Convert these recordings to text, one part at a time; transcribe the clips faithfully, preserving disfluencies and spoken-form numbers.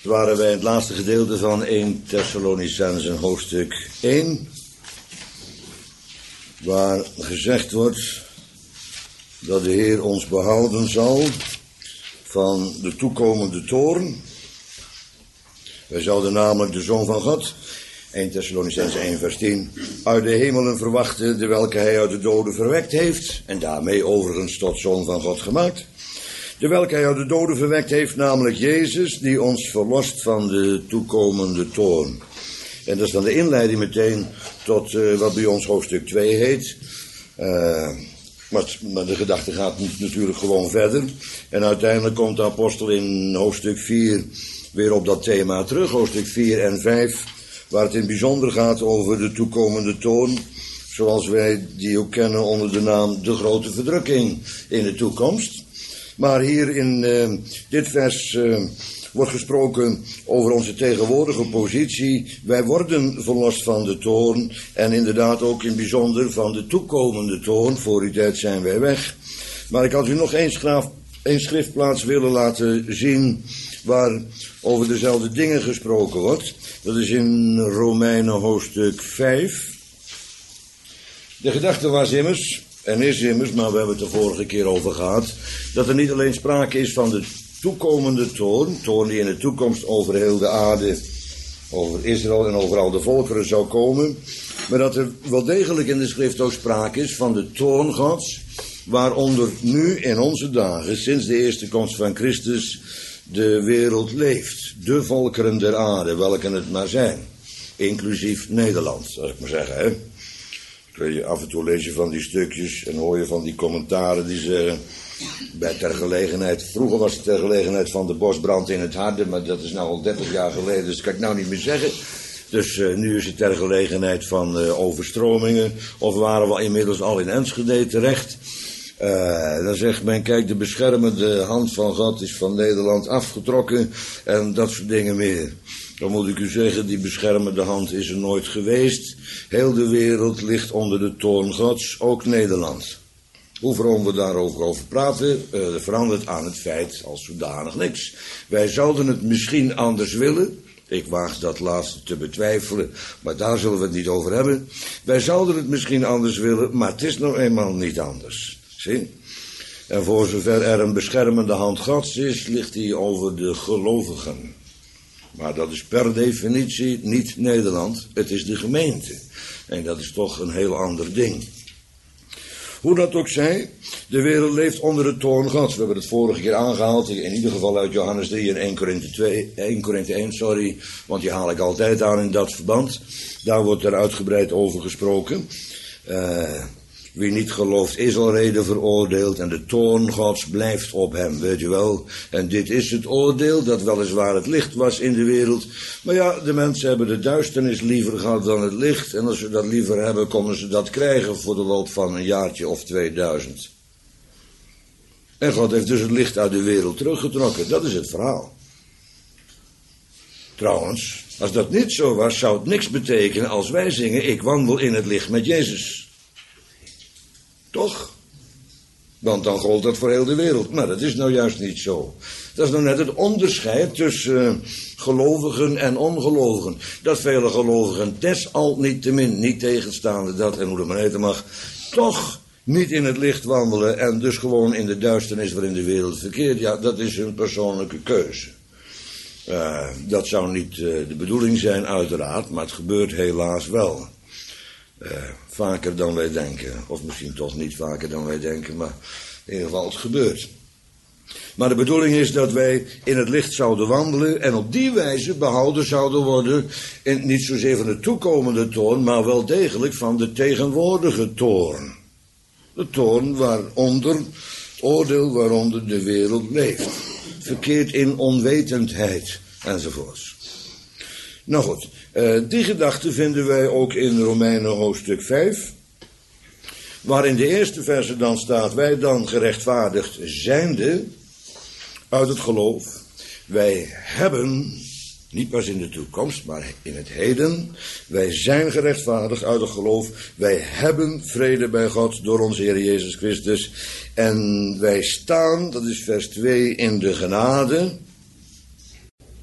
Waren wij in het laatste gedeelte van Eerste Thessalonicenzen hoofdstuk één, waar gezegd wordt dat de Heer ons behouden zal van de toekomende toorn. Wij zouden namelijk de Zoon van God, Eerste Thessalonicenzen één vers tien, uit de hemelen verwachten, de welke hij uit de doden verwekt heeft, en daarmee overigens tot Zoon van God gemaakt. De welke hij uit de doden verwekt heeft, namelijk Jezus, die ons verlost van de toekomende toorn. En dat is dan de inleiding meteen tot uh, wat bij ons hoofdstuk twee heet. Uh, maar, maar de gedachte gaat natuurlijk gewoon verder. En uiteindelijk komt de apostel in hoofdstuk vier weer op dat thema terug. Hoofdstuk vier en vijf, waar het in het bijzonder gaat over de toekomende toorn. Zoals wij die ook kennen onder de naam de grote verdrukking in de toekomst. Maar hier in uh, dit vers uh, wordt gesproken over onze tegenwoordige positie. Wij worden verlost van de toorn en inderdaad ook in het bijzonder van de toekomende toorn. Voor die tijd zijn wij weg. Maar ik had u nog één, schraaf, één schriftplaats willen laten zien waar over dezelfde dingen gesproken wordt. Dat is in Romeinen hoofdstuk vijf. De gedachte was immers, en is immers, maar we hebben het de vorige keer over gehad, dat er niet alleen sprake is van de toekomende toorn, toorn die in de toekomst over heel de aarde, over Israël en over al de volkeren zou komen, maar dat er wel degelijk in de schrift ook sprake is van de toorn Gods, waaronder nu in onze dagen, sinds de eerste komst van Christus, de wereld leeft. De volkeren der aarde, welke het maar zijn. Inclusief Nederland, zou ik maar zeggen, hè. Af en toe lees je van die stukjes en hoor je van die commentaren die zeggen, bij ter gelegenheid, vroeger was het ter gelegenheid van de bosbrand in het Harde, maar dat is nou al dertig jaar geleden, dus dat kan ik nou niet meer zeggen. Dus uh, nu is het ter gelegenheid van uh, overstromingen, of waren we inmiddels al in Enschede terecht. Uh, dan zegt men, kijk, de beschermende hand van God is van Nederland afgetrokken en dat soort dingen meer. Dan moet ik u zeggen, die beschermende hand is er nooit geweest. Heel de wereld ligt onder de toorn Gods, ook Nederland. Hoe waarom we daarover over praten, uh, verandert aan het feit als zodanig niks. Wij zouden het misschien anders willen. Ik waag dat laatste te betwijfelen, maar daar zullen we het niet over hebben. Wij zouden het misschien anders willen, maar het is nou eenmaal niet anders. Zie? En voor zover er een beschermende hand Gods is, ligt die over de gelovigen. Maar dat is per definitie niet Nederland, het is de gemeente. En dat is toch een heel ander ding. Hoe dat ook zij, de wereld leeft onder de toorn Gods. We hebben het vorige keer aangehaald, in ieder geval uit Johannes drie en Eerste Korinthe twee, Eerste Korinthe één, sorry, want die haal ik altijd aan in dat verband. Daar wordt er uitgebreid over gesproken. Uh, Wie niet gelooft is al reden veroordeeld en de toorn Gods blijft op hem, weet je wel. En dit is het oordeel, dat weliswaar het licht was in de wereld. Maar ja, de mensen hebben de duisternis liever gehad dan het licht. En als ze dat liever hebben, konden ze dat krijgen voor de loop van een jaartje of tweeduizend. En God heeft dus het licht uit de wereld teruggetrokken, dat is het verhaal. Trouwens, als dat niet zo was, zou het niks betekenen als wij zingen, ik wandel in het licht met Jezus. Toch? Want dan gold dat voor heel de wereld. Maar dat is nou juist niet zo. Dat is nou net het onderscheid tussen uh, gelovigen en ongelovigen. Dat vele gelovigen desalniettemin, niet tegenstaande dat en hoe dat maar heten mag, toch niet in het licht wandelen en dus gewoon in de duisternis waarin de wereld verkeert. Ja, dat is hun persoonlijke keuze. Uh, dat zou niet uh, de bedoeling zijn uiteraard, maar het gebeurt helaas wel. Uh, vaker dan wij denken. Of misschien toch niet vaker dan wij denken, maar in ieder geval het gebeurt. Maar de bedoeling is dat wij in het licht zouden wandelen en op die wijze behouden zouden worden, in, niet zozeer van de toekomende toorn, maar wel degelijk van de tegenwoordige toorn. De toorn waaronder, het oordeel waaronder de wereld leeft. Verkeert in onwetendheid enzovoorts. Nou goed, uh, die gedachte vinden wij ook in Romeinen hoofdstuk vijf. Waar in de eerste verse dan staat, wij dan gerechtvaardigd zijnde uit het geloof. Wij hebben, niet pas in de toekomst, maar in het heden. Wij zijn gerechtvaardigd uit het geloof. Wij hebben vrede bij God door onze Heer Jezus Christus. En wij staan, dat is vers twee, in de genade.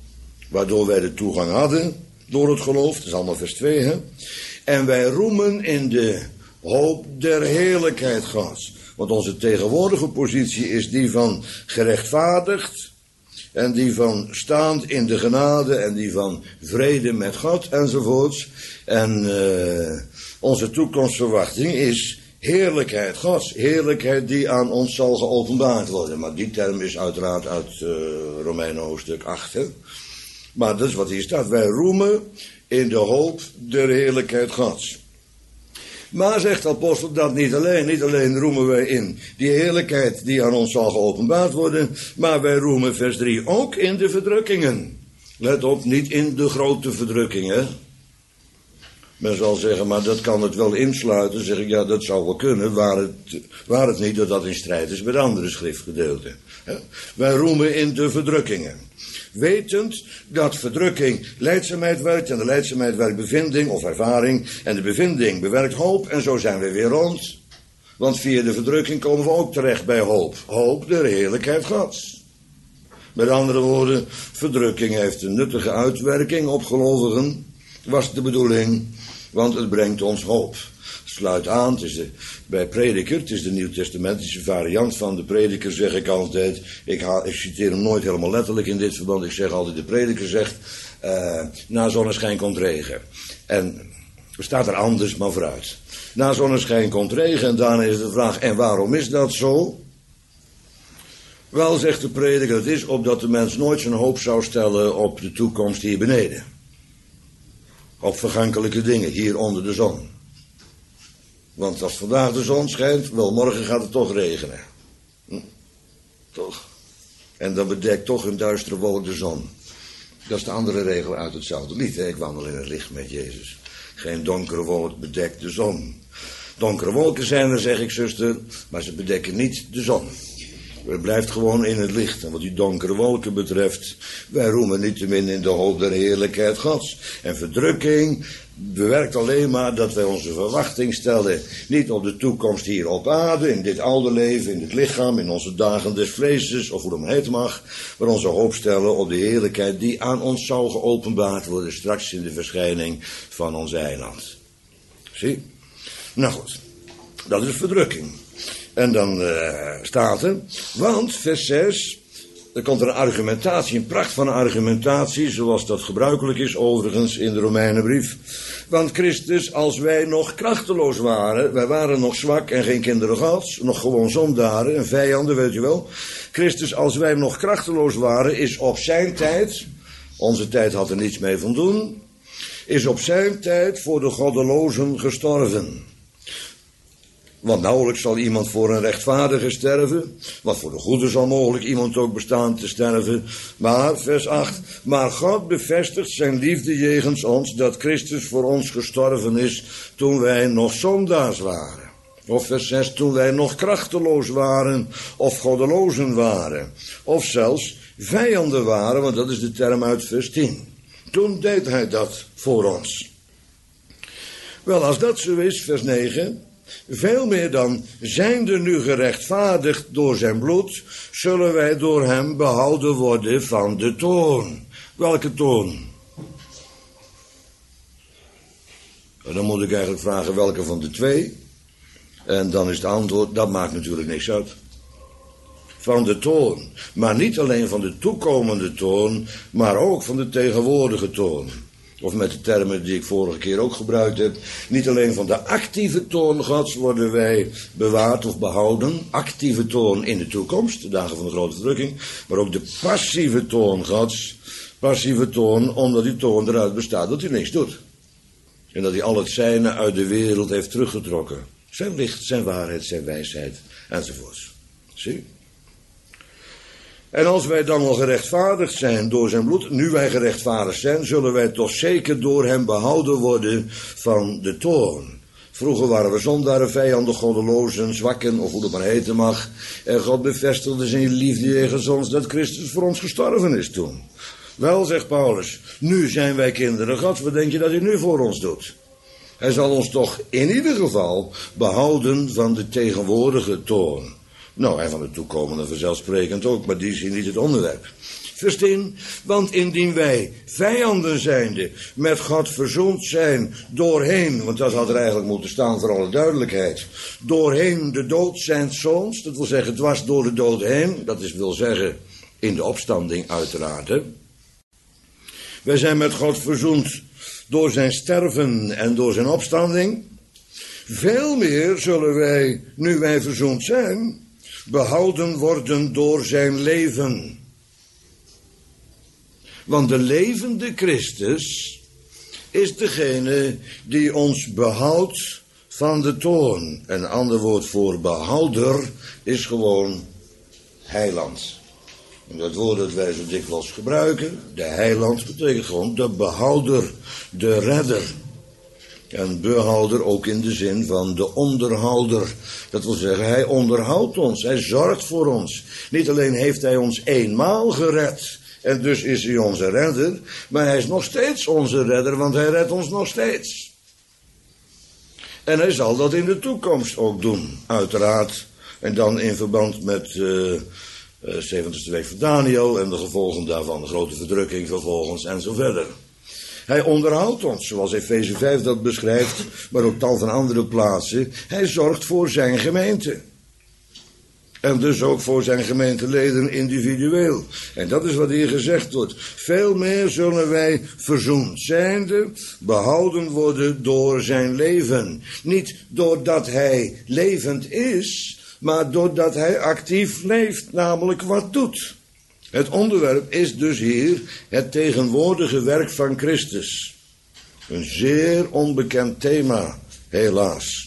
waardoor wij de toegang hadden door het geloof. Dat is allemaal vers twee, hè. En wij roemen in de hoop der heerlijkheid Gods. Want onze tegenwoordige positie is die van gerechtvaardigd. En die van staand in de genade. En die van vrede met God enzovoorts. En uh, onze toekomstverwachting is heerlijkheid Gods. Heerlijkheid die aan ons zal geopenbaard worden. Maar die term is uiteraard uit uh, Romeinen hoofdstuk acht. Hè? Maar dat is wat hier staat. Wij roemen in de hoop der heerlijkheid Gods. Maar zegt de apostel dat niet alleen. Niet alleen roemen wij in die heerlijkheid die aan ons zal geopenbaard worden. Maar wij roemen, vers drie, ook in de verdrukkingen. Let op, niet in de grote verdrukkingen. Men zal zeggen, maar dat kan het wel insluiten. Zeg ik, ja, dat zou wel kunnen. Waar het, waar het niet dat dat in strijd is met andere schriftgedeelten. Wij roemen in de verdrukkingen. Wetend dat verdrukking leidzaamheid werkt. En de leidzaamheid werkt bevinding of ervaring. En de bevinding bewerkt hoop. En zo zijn we weer rond. Want via de verdrukking komen we ook terecht bij hoop. Hoop der heerlijkheid Gods. Met andere woorden, verdrukking heeft een nuttige uitwerking op gelovigen. Was de bedoeling. Want het brengt ons hoop. Sluit aan, het is de, bij prediker, het is de nieuwtestamentische variant van de prediker, zeg ik altijd. Ik, haal, ik citeer hem nooit helemaal letterlijk in dit verband. Ik zeg altijd, de prediker zegt, uh, na zonneschijn komt regen. En er staat er anders, maar vooruit. Na zonneschijn komt regen en daarna is de vraag, en waarom is dat zo? Wel, zegt de prediker, het is opdat de mens nooit zijn hoop zou stellen op de toekomst hier beneden. Op vergankelijke dingen, hier onder de zon. Want als vandaag de zon schijnt, wel, morgen gaat het toch regenen. Hm? Toch? En dan bedekt toch een duistere wolk de zon. Dat is de andere regel uit hetzelfde lied. Hè? Ik wandel in het licht met Jezus. Geen donkere wolk bedekt de zon. Donkere wolken zijn er, zeg ik, zuster, maar ze bedekken niet de zon. Het blijft gewoon in het licht. En wat die donkere wolken betreft, wij roemen niettemin in de hoop der heerlijkheid Gods. En verdrukking bewerkt alleen maar dat wij onze verwachting stellen, niet op de toekomst hier op aarde, in dit oude leven, in dit lichaam, in onze dagen des vleeses, of hoe dat maar heet mag, maar onze hoop stellen op de heerlijkheid die aan ons zou geopenbaard worden straks in de verschijning van ons eiland. Zie? Nou goed, dat is verdrukking. En dan uh, staat er, want vers zes, er komt er een argumentatie, een pracht van een argumentatie, zoals dat gebruikelijk is overigens in de Romeinenbrief. Want Christus, als wij nog krachteloos waren, wij waren nog zwak en geen kinderen Gods, nog gewoon zondaren en vijanden, weet je wel. Christus, als wij nog krachteloos waren, is op zijn tijd, onze tijd had er niets mee van doen, is op zijn tijd voor de goddelozen gestorven. Want nauwelijks zal iemand voor een rechtvaardige sterven, want voor de goede zal mogelijk iemand ook bestaan te sterven. Maar, vers acht, maar God bevestigt zijn liefde jegens ons, dat Christus voor ons gestorven is toen wij nog zondaars waren. Of vers zes, toen wij nog krachteloos waren, of goddelozen waren, of zelfs vijanden waren, want dat is de term uit vers tien. Toen deed hij dat voor ons. Wel, als dat zo is, vers negen... veel meer dan, zijnde nu gerechtvaardigd door zijn bloed, zullen wij door hem behouden worden van de toorn. Welke toorn? En dan moet ik eigenlijk vragen welke van de twee. En dan is het antwoord, dat maakt natuurlijk niks uit. Van de toorn. Maar niet alleen van de toekomende toorn, maar ook van de tegenwoordige toorn. Of met de termen die ik vorige keer ook gebruikt heb. Niet alleen van de actieve toorn Gods worden wij bewaard of behouden. Actieve toorn in de toekomst, de dagen van de grote verdrukking. Maar ook de passieve toorn Gods. Passieve toorn, omdat die toorn eruit bestaat dat hij niks doet. En dat hij al het zijne uit de wereld heeft teruggetrokken. Zijn licht, zijn waarheid, zijn wijsheid, enzovoorts. Zie? En als wij dan al gerechtvaardigd zijn door zijn bloed, nu wij gerechtvaardigd zijn, zullen wij toch zeker door hem behouden worden van de toorn. Vroeger waren we zondaren, vijanden, goddelozen, zwakken, of hoe dat maar heten mag. En God bevestigde zijn liefde jegens ons dat Christus voor ons gestorven is toen. Wel, zegt Paulus, nu zijn wij kinderen Gods, wat denk je dat hij nu voor ons doet? Hij zal ons toch in ieder geval behouden van de tegenwoordige toorn. Nou, en van de toekomende vanzelfsprekend ook, maar die is hier niet het onderwerp. Vers tien, want indien wij vijanden zijnde met God verzoend zijn doorheen, want dat had er eigenlijk moeten staan voor alle duidelijkheid, doorheen de dood zijn zoons, dat wil zeggen dwars door de dood heen, dat is wil zeggen in de opstanding uiteraard. Hè? Wij zijn met God verzoend door zijn sterven en door zijn opstanding. Veel meer zullen wij, nu wij verzoend zijn, behouden worden door zijn leven. Want de levende Christus is degene die ons behoudt van de toorn. Een ander woord voor behouder is gewoon heiland. En dat woord dat wij zo dikwijls gebruiken, de heiland, betekent gewoon de behouder, de redder. En behouder ook in de zin van de onderhouder. Dat wil zeggen, hij onderhoudt ons, hij zorgt voor ons. Niet alleen heeft hij ons eenmaal gered, en dus is hij onze redder, maar hij is nog steeds onze redder, want hij redt ons nog steeds. En hij zal dat in de toekomst ook doen, uiteraard. En dan in verband met uh, uh, zeventigste week van Daniel en de gevolgen daarvan, de grote verdrukking vervolgens en zo verder. Hij onderhoudt ons, zoals Efeze vijf dat beschrijft, maar ook tal van andere plaatsen. Hij zorgt voor zijn gemeente. En dus ook voor zijn gemeenteleden individueel. En dat is wat hier gezegd wordt. Veel meer zullen wij verzoend zijnde behouden worden door zijn leven. Niet doordat hij levend is, maar doordat hij actief leeft, namelijk wat doet. Het onderwerp is dus hier het tegenwoordige werk van Christus. Een zeer onbekend thema, helaas.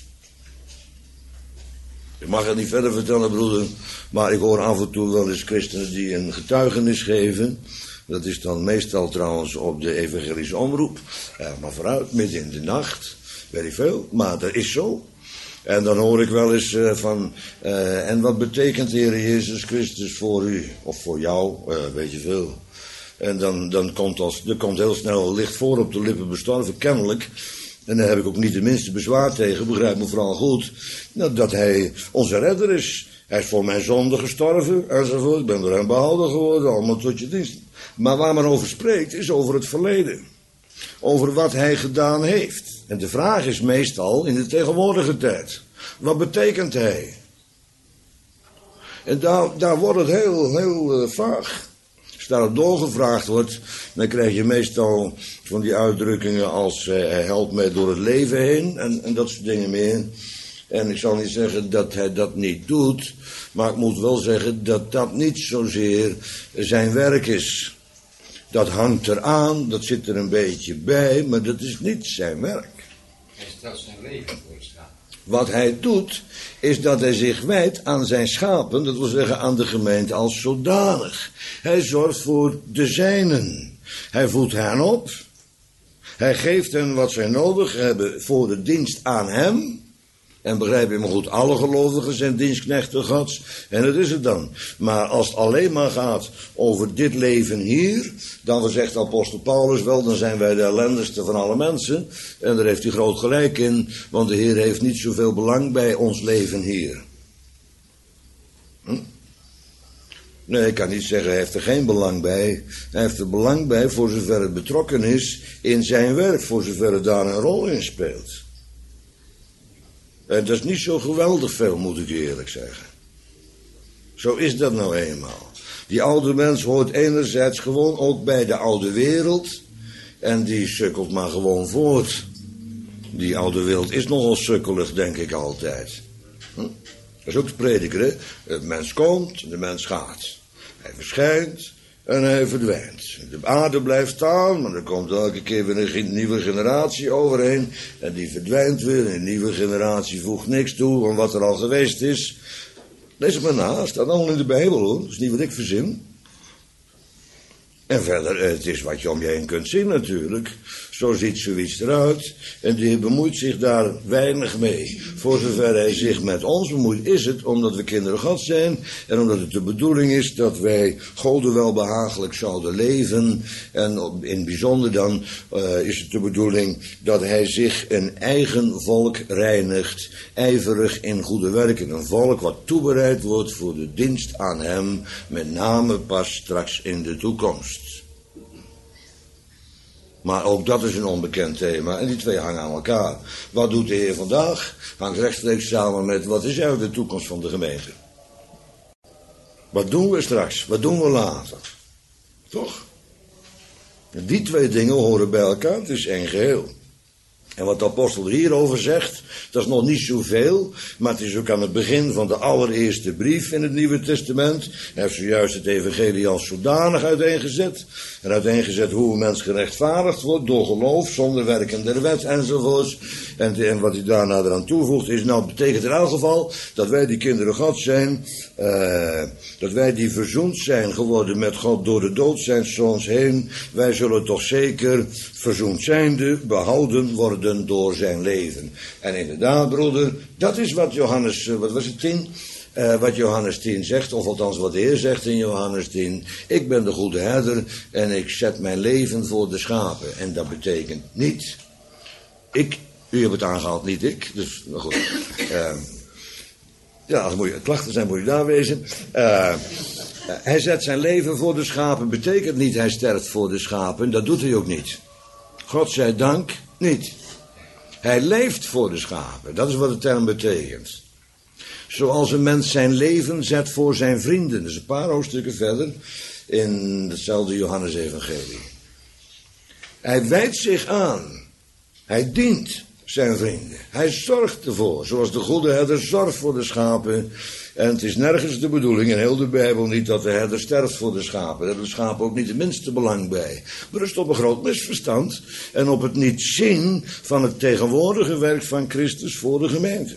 Ik mag het niet verder vertellen, broeder, maar ik hoor af en toe wel eens christenen die een getuigenis geven. Dat is dan meestal trouwens op de evangelische omroep. Ja, maar vooruit, midden in de nacht, weet ik veel, maar dat is zo. En dan hoor ik wel eens uh, van, uh, en wat betekent de Heer Jezus Christus voor u, of voor jou, uh, weet je veel. En dan, dan komt als, er komt heel snel licht voor op de lippen bestorven, kennelijk. En daar heb ik ook niet de minste bezwaar tegen, begrijp me vooral goed, nou, dat hij onze redder is. Hij is voor mijn zonde gestorven, enzovoort. Ik ben door hem behouden geworden, allemaal tot je dienst. Maar waar men over spreekt, is over het verleden. Over wat hij gedaan heeft. En de vraag is meestal in de tegenwoordige tijd. Wat betekent hij? En daar, daar wordt het heel, heel uh, vaag. Als daarop doorgevraagd wordt, dan krijg je meestal van die uitdrukkingen als uh, hij helpt mij door het leven heen en, en dat soort dingen meer. En ik zal niet zeggen dat hij dat niet doet, maar ik moet wel zeggen dat dat niet zozeer zijn werk is. Dat hangt eraan, dat zit er een beetje bij, maar dat is niet zijn werk. Hij stelt zijn leven voor de schapen. Wat hij doet, is dat hij zich wijdt aan zijn schapen, dat wil zeggen aan de gemeente als zodanig. Hij zorgt voor de zijnen. Hij voedt hen op. Hij geeft hen wat zij nodig hebben voor de dienst aan hem. En begrijp je me goed, alle gelovigen zijn dienstknechten Gods. En dat is het dan. Maar als het alleen maar gaat over dit leven hier, dan zegt apostel Paulus wel, dan zijn wij de ellendigste van alle mensen. En daar heeft hij groot gelijk in, want de Heer heeft niet zoveel belang bij ons leven hier. Hm? Nee, ik kan niet zeggen, hij heeft er geen belang bij. Hij heeft er belang bij voor zover het betrokken is in zijn werk, voor zover het daar een rol in speelt. En dat is niet zo geweldig veel, moet ik eerlijk zeggen. Zo is dat nou eenmaal. Die oude mens hoort enerzijds gewoon ook bij de oude wereld. En die sukkelt maar gewoon voort. Die oude wereld is nogal sukkelig, denk ik altijd. Hm? Dat is ook de prediker, hè. De mens komt, de mens gaat. Hij verschijnt en hij verdwijnt. De aarde blijft staan, maar er komt elke keer weer een nieuwe generatie overheen. En die verdwijnt weer. En een nieuwe generatie voegt niks toe aan wat er al geweest is. Lees het maar na, het staat allemaal in de Bijbel hoor. Dat is niet wat ik verzin. En verder, het is wat je om je heen kunt zien natuurlijk. Zo ziet zoiets eruit. En die bemoeit zich daar weinig mee. Voor zover hij zich met ons bemoeit, is het omdat we kinderen God zijn. En omdat het de bedoeling is dat wij Gode wel behagelijk zouden leven. En in het bijzonder dan uh, is het de bedoeling dat hij zich een eigen volk reinigt. Ijverig in goede werken. Een volk wat toebereid wordt voor de dienst aan hem. Met name pas straks in de toekomst. Maar ook dat is een onbekend thema en die twee hangen aan elkaar. Wat doet de Heer vandaag? Hangt rechtstreeks samen met wat is eigenlijk de toekomst van de gemeente. Wat doen we straks? Wat doen we later? Toch? En die twee dingen horen bij elkaar, het is één geheel. En wat de apostel hierover zegt, dat is nog niet zoveel, maar het is ook aan het begin van de allereerste brief in het Nieuwe Testament. Hij heeft zojuist het evangelie als zodanig uiteengezet. En uiteengezet hoe een mens gerechtvaardigd wordt door geloof, zonder werken der wet enzovoorts. En, en wat hij daarna eraan toevoegt is, nou betekent in elk geval dat wij die kinderen God zijn, uh, dat wij die verzoend zijn geworden met God door de dood zijns zoons heen. Wij zullen toch zeker verzoend zijnde behouden worden door zijn leven. En inderdaad, broeder, dat is wat Johannes, wat was het, tien? Uh, wat Johannes tien zegt, of althans wat de Heer zegt in Johannes tien. Ik ben de goede herder en ik zet mijn leven voor de schapen. En dat betekent niet, ik, u hebt het aangehaald, niet ik, dus nou goed. Uh, ja, als er klachten zijn, moet je daar wezen. Uh, hij zet zijn leven voor de schapen, betekent niet hij sterft voor de schapen, dat doet hij ook niet. God zij dank, niet. Hij leeft voor de schapen, dat is wat de term betekent. Zoals een mens zijn leven zet voor zijn vrienden. Dus een paar hoofdstukken verder in hetzelfde Johannes-evangelie. Hij wijdt zich aan. Hij dient zijn vrienden. Hij zorgt ervoor. Zoals de goede herder zorgt voor de schapen. En het is nergens de bedoeling, in heel de Bijbel niet, dat de herder sterft voor de schapen. Daar hebben de schapen ook niet het minste belang bij. Maar rust op een groot misverstand. En op het niet zien van het tegenwoordige werk van Christus voor de gemeente.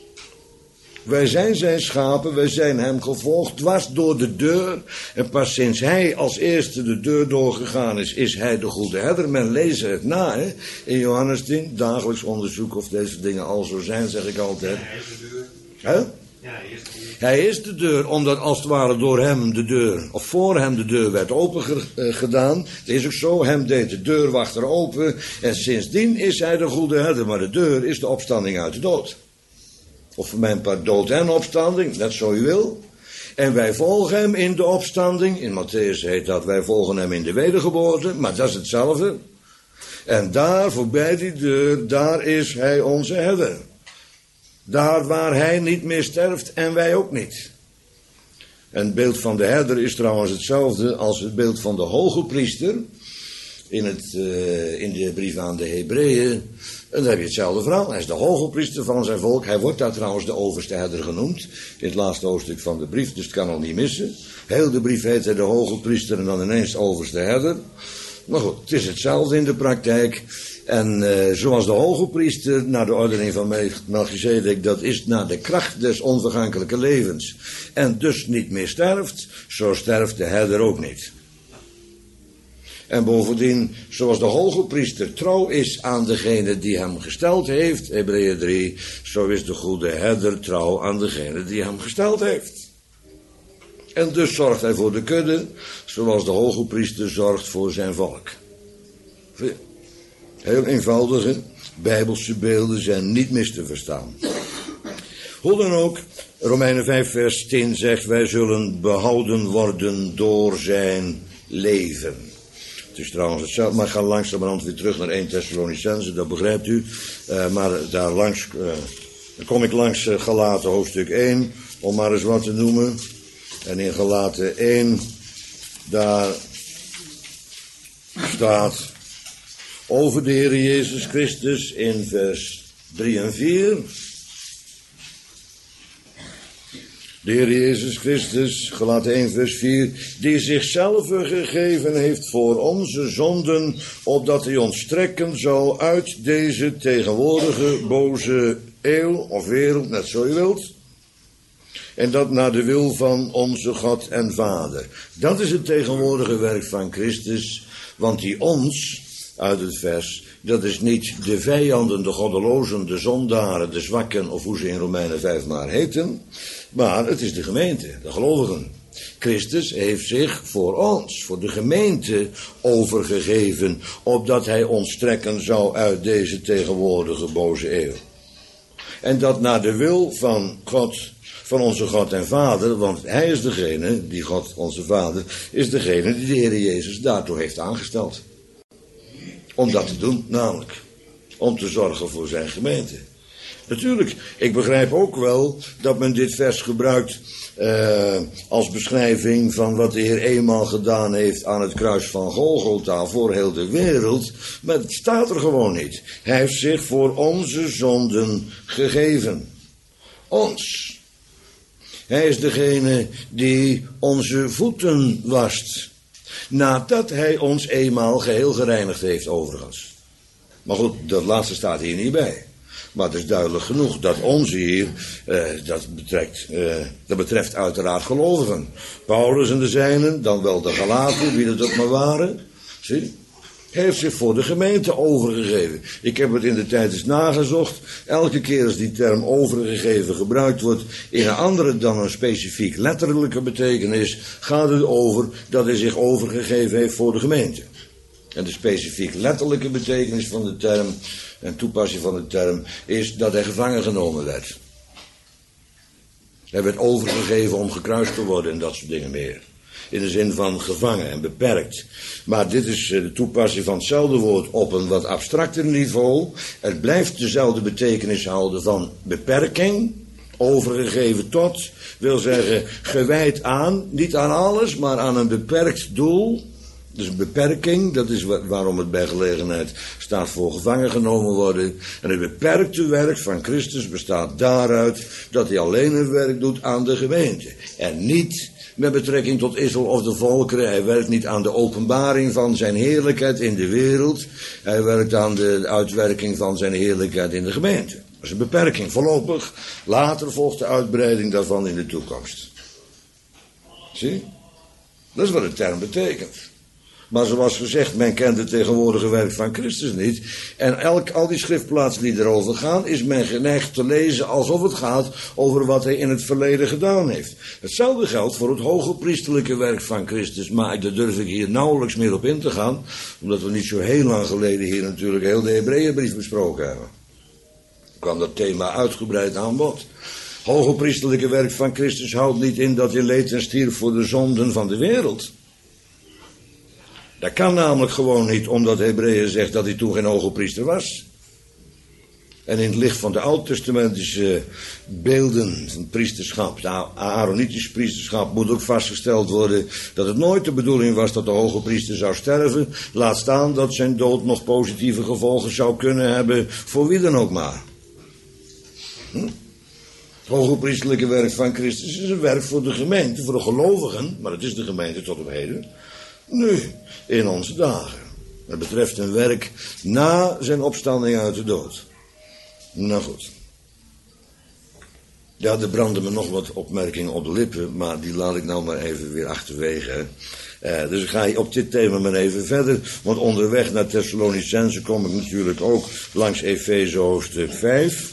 Wij zijn zijn schapen, wij zijn hem gevolgd, dwars door de deur. En pas sinds hij als eerste de deur doorgegaan is, is hij de goede herder. Men leest het na, hè? In Johannes tien, dagelijks onderzoek of deze dingen al zo zijn, zeg ik altijd. Hij is de deur. Hè? Ja, hij is de deur. Hij is de deur, omdat als het ware door hem de deur, of voor hem de deur werd open gedaan. Het is ook zo, hem deed de deurwachter open. En sindsdien is hij de goede herder, maar de deur is de opstanding uit de dood. Of voor mijn part dood en opstanding, net zo u wil. En wij volgen hem in de opstanding. In Matthäus heet dat, wij volgen hem in de wedergeboorte. Maar dat is hetzelfde. En daar, voorbij die deur, daar is hij onze herder. Daar waar hij niet meer sterft en wij ook niet. En het beeld van de herder is trouwens hetzelfde als het beeld van de hoge priester. In, het, uh, in de brief aan de Hebreeën. En dan heb je hetzelfde verhaal. Hij is de hoge priester van zijn volk. Hij wordt daar trouwens de overste herder genoemd. In het laatste hoofdstuk van de brief. Dus het kan nog niet missen. Heel de brief heet hij de hoge priester en dan ineens de overste herder. Maar goed, het is hetzelfde in de praktijk. En uh, zoals de hoge priester naar de ordening van Melchizedek, dat is naar de kracht des onvergankelijke levens. En dus niet meer sterft, zo sterft de herder ook niet. En bovendien, zoals de hoge priester trouw is aan degene die hem gesteld heeft, Hebreeën drie, zo is de goede herder trouw aan degene die hem gesteld heeft. En dus zorgt hij voor de kudde, zoals de hoge priester zorgt voor zijn volk. Heel eenvoudige bijbelse beelden zijn niet mis te verstaan. Hoe dan ook, Romeinen vijf vers tien zegt, wij zullen behouden worden door zijn leven. Het is trouwens hetzelfde, maar ik ga langzamerhand weer terug naar eerste Thessalonicenzen, dat begrijpt u. Uh, maar daar langs, uh, dan kom ik langs uh, Galaten hoofdstuk één, om maar eens wat te noemen. En in Galaten één, daar staat over de Heer Jezus Christus in vers drie en vier. De Heer Jezus Christus, Galaten één vers vier, die zichzelf gegeven heeft voor onze zonden, opdat hij ons strekken zou uit deze tegenwoordige boze eeuw of wereld, net zo je wilt. En dat naar de wil van onze God en Vader. Dat is het tegenwoordige werk van Christus, want die ons uit het vers, dat is niet de vijanden, de goddelozen, de zondaren, de zwakken, of hoe ze in Romeinen vijf maar heten, maar het is de gemeente, de gelovigen. Christus heeft zich voor ons, voor de gemeente overgegeven, opdat hij ons trekken zou uit deze tegenwoordige boze eeuw. En dat naar de wil van God, van onze God en Vader, want hij is degene, die God, onze Vader, is degene die de Heer Jezus daartoe heeft aangesteld. Om dat te doen, namelijk. Om te zorgen voor zijn gemeente. Natuurlijk, ik begrijp ook wel dat men dit vers gebruikt uh, als beschrijving van wat de Heer eenmaal gedaan heeft aan het kruis van Golgotha voor heel de wereld. Maar het staat er gewoon niet. Hij heeft zich voor onze zonden gegeven. Ons. Hij is degene die onze voeten wast. Nadat hij ons eenmaal geheel gereinigd heeft overigens. Maar goed, dat laatste staat hier niet bij. Maar het is duidelijk genoeg dat onze hier, eh, dat, betrekt, eh, dat betreft uiteraard gelovigen. Paulus en de zijnen, dan wel de Galaten, wie dat ook maar waren. Zie, hij heeft zich voor de gemeente overgegeven. Ik heb het in de tijd eens nagezocht. Elke keer als die term overgegeven gebruikt wordt in een andere dan een specifiek letterlijke betekenis, gaat het over dat hij zich overgegeven heeft voor de gemeente. En de specifiek letterlijke betekenis van de term en toepassing van de term is dat hij gevangen genomen werd. Hij werd overgegeven om gekruist te worden en dat soort dingen meer. In de zin van gevangen en beperkt. Maar dit is de toepassing van hetzelfde woord op een wat abstracter niveau. Het blijft dezelfde betekenis houden van beperking. Overgegeven tot, wil zeggen gewijd aan, niet aan alles, maar aan een beperkt doel. Dus een beperking, dat is waarom het bij gelegenheid staat voor gevangen genomen worden. En het beperkte werk van Christus bestaat daaruit dat hij alleen een werk doet aan de gemeente. En niet met betrekking tot Israël of de volkeren. Hij werkt niet aan de openbaring van zijn heerlijkheid in de wereld. Hij werkt aan de uitwerking van zijn heerlijkheid in de gemeente. Dat is een beperking voorlopig. Later volgt de uitbreiding daarvan in de toekomst. Zie? Dat is wat de term betekent. Maar zoals gezegd, men kent het tegenwoordige werk van Christus niet. En elk, al die schriftplaatsen die erover gaan, is men geneigd te lezen alsof het gaat over wat hij in het verleden gedaan heeft. Hetzelfde geldt voor het hoge priesterlijke werk van Christus. Maar daar durf ik hier nauwelijks meer op in te gaan. Omdat we niet zo heel lang geleden hier natuurlijk heel de Hebreeënbrief besproken hebben. Kwam dat thema uitgebreid aan bod. Hoge priesterlijke werk van Christus houdt niet in dat hij leed en stierf voor de zonden van de wereld. Dat kan namelijk gewoon niet, omdat Hebreeën zegt dat hij toen geen hoge priester was. En in het licht van de oud-testamentische beelden van priesterschap, de Aaronitisch priesterschap, moet ook vastgesteld worden dat het nooit de bedoeling was dat de hoge priester zou sterven. Laat staan dat zijn dood nog positieve gevolgen zou kunnen hebben voor wie dan ook maar. Hm? Het hoge priesterlijke werk van Christus is een werk voor de gemeente, voor de gelovigen, maar het is de gemeente tot op heden. Nu, in onze dagen. Het betreft een werk na zijn opstanding uit de dood. Nou goed. Ja, er branden me nog wat opmerkingen op de lippen, maar die laat ik nou maar even weer achterwege. Uh, dus ik ga op dit thema maar even verder, want onderweg naar Thessalonicense kom ik natuurlijk ook langs Efeze hoofdstuk vijf.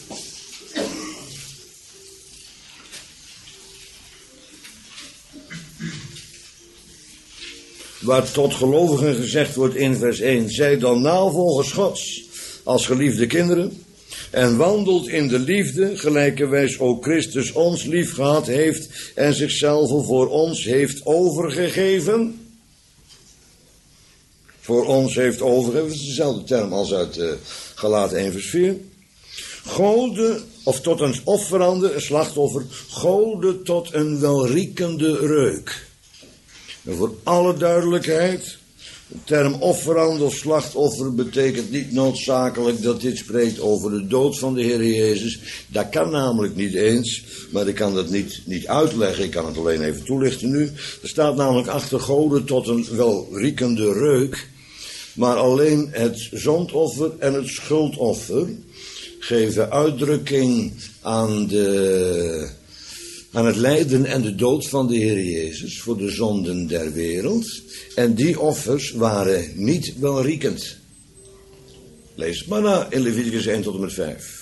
Waar tot gelovigen gezegd wordt in vers één. Zij dan navolgers Gods als geliefde kinderen. En wandelt in de liefde, gelijkerwijs ook Christus ons lief gehad heeft. En zichzelf voor ons heeft overgegeven. Voor ons heeft overgegeven. Dat is dezelfde term als uit uh, Galaten één vers vier. Gode, of tot een offerande, een slachtoffer. Gode tot een welriekende reuk. En voor alle duidelijkheid, de term offerande of slachtoffer betekent niet noodzakelijk dat dit spreekt over de dood van de Heer Jezus. Dat kan namelijk niet eens, maar ik kan dat niet, niet uitleggen, ik kan het alleen even toelichten nu. Er staat namelijk achter Gode tot een welriekende reuk, maar alleen het zondoffer en het schuldoffer geven uitdrukking aan de... aan het lijden en de dood van de Heer Jezus voor de zonden der wereld. En die offers waren niet welriekend. Lees het maar na in Leviticus één tot en met vijf.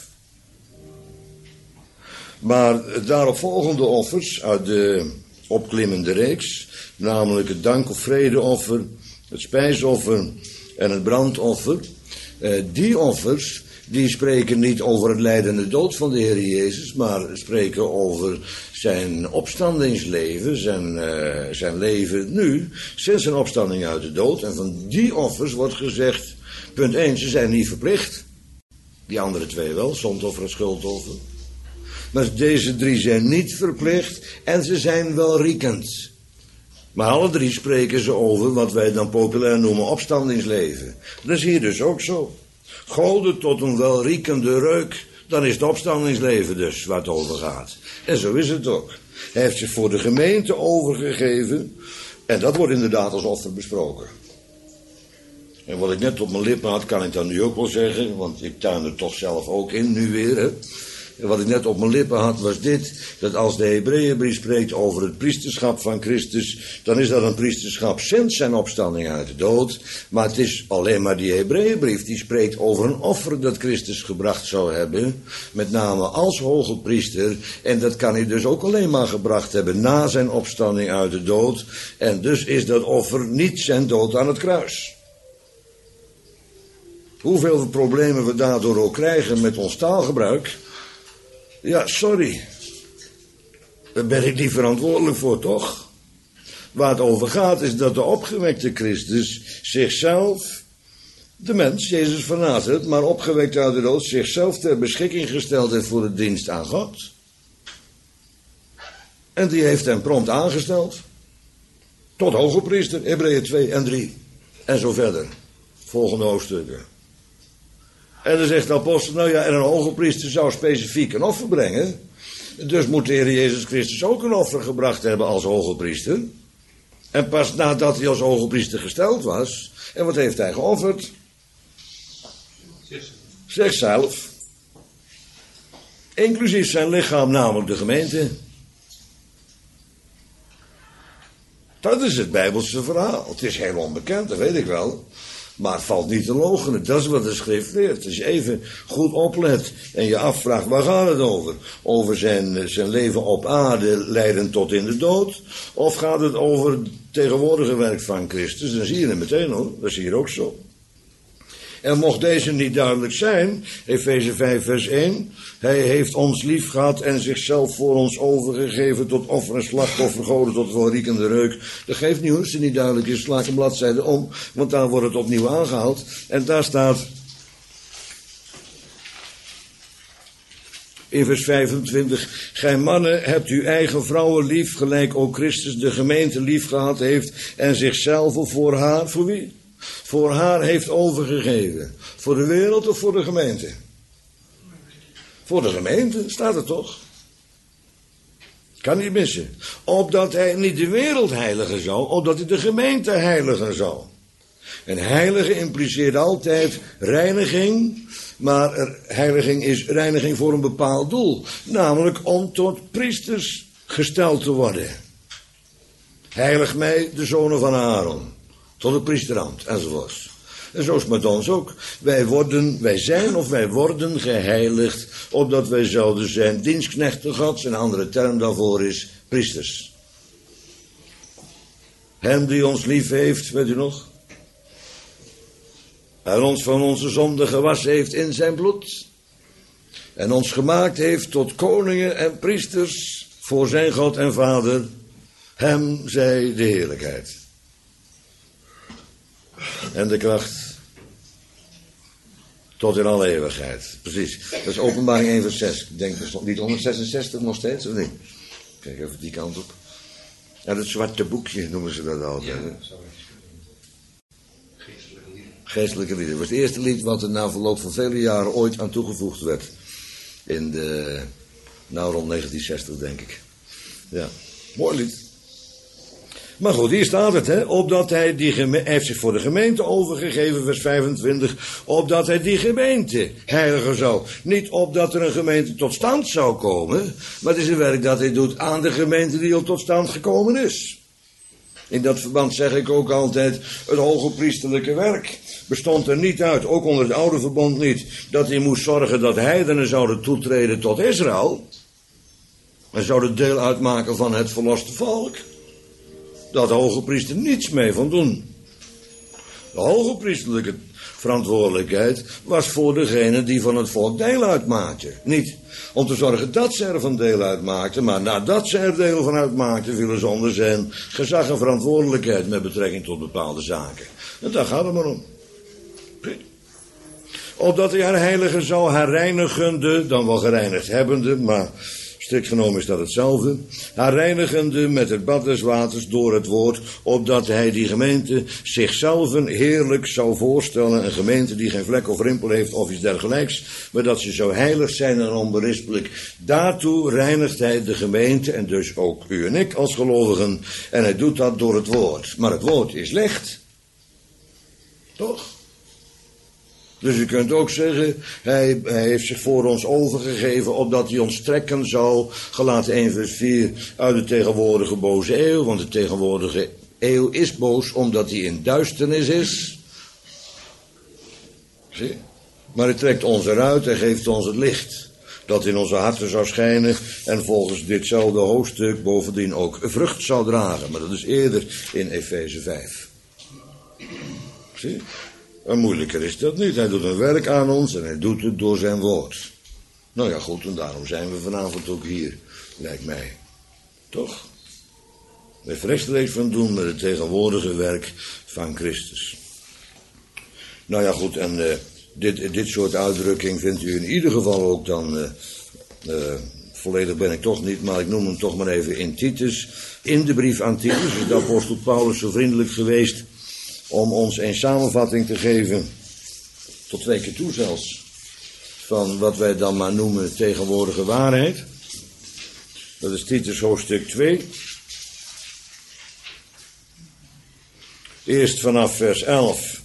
Maar het daaropvolgende offers uit de opklimmende reeks, namelijk het dank- of vredeoffer, het spijsoffer en het brandoffer, eh, die offers, die spreken niet over het lijden en de dood van de Heer Jezus, maar spreken over zijn opstandingsleven, zijn, uh, zijn leven nu, sinds zijn opstanding uit de dood. En van die offers wordt gezegd, punt één, ze zijn niet verplicht. Die andere twee wel, zondoffer en schuldoffer. Maar deze drie zijn niet verplicht en ze zijn welriekend. Maar alle drie spreken ze over wat wij dan populair noemen opstandingsleven. Dat is hier dus ook zo. Goden tot een welriekende reuk, dan is het opstandingsleven dus waar het over gaat. En zo is het ook. Hij heeft zich voor de gemeente overgegeven en dat wordt inderdaad als offer besproken. En wat ik net op mijn lippen had, kan ik dan nu ook wel zeggen, want ik tuin er toch zelf ook in, nu weer, hè. En wat ik net op mijn lippen had was dit, dat als de Hebreeënbrief spreekt over het priesterschap van Christus, dan is dat een priesterschap sinds zijn opstanding uit de dood. Maar het is alleen maar die Hebreeënbrief die spreekt over een offer dat Christus gebracht zou hebben, met name als hoge priester. En dat kan hij dus ook alleen maar gebracht hebben na zijn opstanding uit de dood. En dus is dat offer niet zijn dood aan het kruis. Hoeveel problemen we daardoor ook krijgen met ons taalgebruik. Ja, sorry. Daar ben ik niet verantwoordelijk voor, toch? Waar het over gaat is dat de opgewekte Christus zichzelf, de mens, Jezus van Nazareth, maar opgewekt uit de dood, zichzelf ter beschikking gesteld heeft voor de dienst aan God. En die heeft hem prompt aangesteld. Tot hoge priester, Hebreeën twee en drie. En zo verder. Volgende hoofdstukken. En dan zegt de apostel, nou ja, en een hoge priester zou specifiek een offer brengen. Dus moet de Heer Jezus Christus ook een offer gebracht hebben als hoge priester. En pas nadat hij als hoge priester gesteld was. En wat heeft hij geofferd? Zichzelf. Inclusief zijn lichaam, namelijk de gemeente. Dat is het Bijbelse verhaal. Het is heel onbekend, dat weet ik wel. Maar het valt niet te loochenen. Dat is wat de schrift leert. Als je even goed oplet en je afvraagt, waar gaat het over? Over zijn, zijn leven op aarde, leiden tot in de dood? Of gaat het over het tegenwoordige werk van Christus? Dan zie je het meteen hoor. Dat is hier ook zo. En mocht deze niet duidelijk zijn, Efeze vijf vers één, hij heeft ons lief gehad en zichzelf voor ons overgegeven tot offer en slachtoffer, goden tot welriekende reuk. Dat geeft niet hoor, als het niet duidelijk is, sla ik een bladzijde om, want daar wordt het opnieuw aangehaald. En daar staat in vers vijfentwintig, gij mannen hebt uw eigen vrouwen lief, gelijk ook Christus de gemeente lief gehad heeft en zichzelf voor haar, voor wie? Voor haar heeft overgegeven. Voor de wereld of voor de gemeente? Voor de gemeente, staat er toch? Kan niet missen. Opdat hij niet de wereld heiligen zou, opdat hij de gemeente heiligen zou. En heilige impliceert altijd reiniging, maar er, heiliging is reiniging voor een bepaald doel. Namelijk om tot priesters gesteld te worden. Heilig mij, de zonen van Aaron. Tot het priesterambt, enzovoorts. En zo is het met ons ook. Wij worden, wij zijn of wij worden geheiligd, opdat wij zouden zijn dienstknechten Gods. Een andere term daarvoor is priesters. Hem die ons lief heeft, weet u nog? En ons van onze zonde gewassen heeft in zijn bloed. En ons gemaakt heeft tot koningen en priesters voor zijn God en Vader. Hem zij de heerlijkheid. En de kracht tot in alle eeuwigheid. Precies. Dat is Openbaring één vers zes. Ik denk, dat is niet honderdzesenzestig nog steeds, of niet? Kijk even die kant op. Ja, dat zwarte boekje noemen ze dat altijd. Ja, sorry. Geestelijke lieden. Geestelijke lieden. Dat was het eerste lied wat er na verloop van vele jaren ooit aan toegevoegd werd. In de, nou rond negentien zestig denk ik. Ja, mooi lied. Maar goed, hier staat het, hè, opdat hij die gemeente, hij heeft zich voor de gemeente overgegeven, vers vijfentwintig, opdat hij die gemeente heiligen zou. Niet opdat er een gemeente tot stand zou komen, maar het is een werk dat hij doet aan de gemeente die al tot stand gekomen is. In dat verband zeg ik ook altijd, het hoge priesterlijke werk bestond er niet uit, ook onder het oude verbond niet, dat hij moest zorgen dat heidenen zouden toetreden tot Israël. En zouden deel uitmaken van het verloste volk. Daar had de hoge priester niets mee van doen. De hoge priesterlijke verantwoordelijkheid was voor degene die van het volk deel uitmaakte. Niet om te zorgen dat ze er van deel uitmaakten, maar nadat ze er deel van uitmaakten, vielen ze onder zijn gezag en verantwoordelijkheid met betrekking tot bepaalde zaken. En daar gaat het maar om. Opdat hij haar heilige zou herreinigende, dan wel gereinigd hebbende, maar strikt genomen is dat hetzelfde, haar reinigende met het bad des waters door het woord, opdat hij die gemeente zichzelf heerlijk zou voorstellen, een gemeente die geen vlek of rimpel heeft of iets dergelijks, maar dat ze zo heilig zijn en onberispelijk. Daartoe reinigt hij de gemeente en dus ook u en ik als gelovigen, en hij doet dat door het woord. Maar het woord is licht. Toch? Dus u kunt ook zeggen, hij, hij heeft zich voor ons overgegeven, opdat hij ons trekken zou, Galaten één vers vier, uit de tegenwoordige boze eeuw, want de tegenwoordige eeuw is boos, omdat hij in duisternis is. Zie? Maar hij trekt ons eruit en geeft ons het licht, dat in onze harten zou schijnen, en volgens ditzelfde hoofdstuk bovendien ook vrucht zou dragen. Maar dat is eerder in Efeze vijf. Zie? En moeilijker is dat niet. Hij doet een werk aan ons en hij doet het door zijn woord. Nou ja, goed, en daarom zijn we vanavond ook hier, lijkt mij. Toch? We heeft rechtstreeks van doen met het tegenwoordige werk van Christus. Nou ja, goed, en uh, dit, dit soort uitdrukking vindt u in ieder geval ook dan, uh, uh, volledig ben ik toch niet, maar ik noem hem toch maar even in Titus. In de brief aan Titus is de apostel Paulus zo vriendelijk geweest om ons een samenvatting te geven, tot twee keer toe zelfs, van wat wij dan maar noemen tegenwoordige waarheid. Dat is Titus hoofdstuk twee. Eerst vanaf vers elf.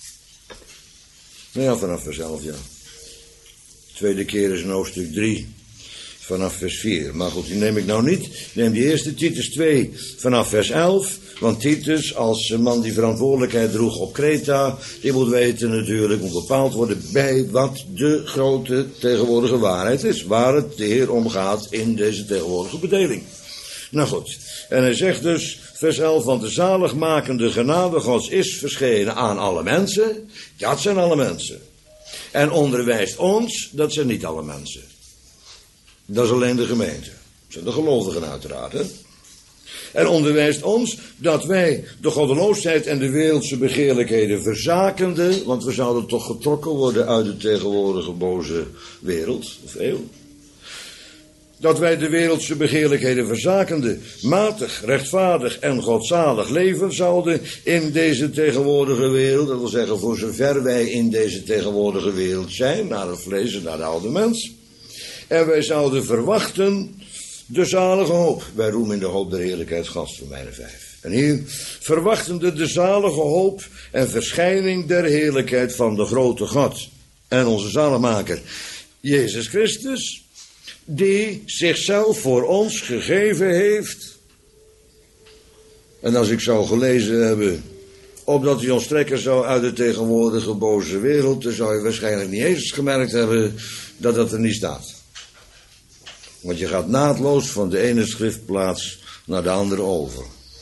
Nou ja, vanaf vers elf, ja. Tweede keer is in hoofdstuk drie, vanaf vers vier. Maar goed, die neem ik nou niet. Neem die eerste, Titus twee, vanaf vers elf. Want Titus, als man die verantwoordelijkheid droeg op Kreta, die moet weten natuurlijk, moet bepaald worden bij wat de grote tegenwoordige waarheid is. Waar het de Heer om gaat in deze tegenwoordige bedeling. Nou goed, en hij zegt dus, vers elf, want de zaligmakende genade Gods is verschenen aan alle mensen. Ja, het zijn alle mensen. En onderwijst ons, dat zijn niet alle mensen. Dat is alleen de gemeente. Dat zijn de gelovigen uiteraard, hè. En onderwijst ons dat wij de goddeloosheid en de wereldse begeerlijkheden verzakende, want we zouden toch getrokken worden uit de tegenwoordige boze wereld, of eeuw. Dat wij de wereldse begeerlijkheden verzakende, matig, rechtvaardig en godzalig leven zouden in deze tegenwoordige wereld. Dat wil zeggen, voor zover wij in deze tegenwoordige wereld zijn, naar het vlees en naar de oude mens. En wij zouden verwachten de zalige hoop. Wij roemen in de hoop der heerlijkheid Gods, Romeinen vijf. En hier verwachtende de zalige hoop en verschijning der heerlijkheid van de grote God en onze zaligmaker, Jezus Christus, die zichzelf voor ons gegeven heeft. En als ik zou gelezen hebben, opdat hij ons trekken zou uit de tegenwoordige boze wereld, dan zou je waarschijnlijk niet eens gemerkt hebben dat dat er niet staat. Want je gaat naadloos van de ene schriftplaats naar de andere over.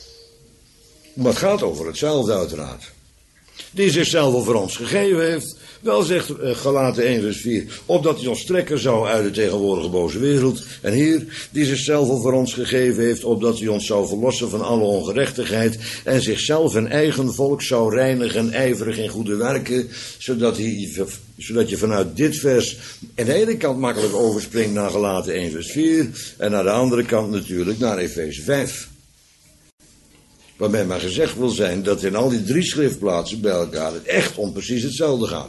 Maar het gaat over hetzelfde uiteraard. Die zichzelf al voor ons gegeven heeft. Wel zegt Galaten één vers vier. Opdat hij ons trekken zou uit de tegenwoordige boze wereld. En hier, die zichzelf al voor ons gegeven heeft. Opdat hij ons zou verlossen van alle ongerechtigheid. En zichzelf en eigen volk zou reinigen. Ijverig in goede werken. Zodat, hij, zodat je vanuit dit vers aan de ene kant makkelijk overspringt naar Galaten één vers vier. En naar de andere kant natuurlijk naar Efeze vijf. Waarbij maar gezegd wil zijn dat in al die drie schriftplaatsen bij elkaar het echt om precies hetzelfde gaat.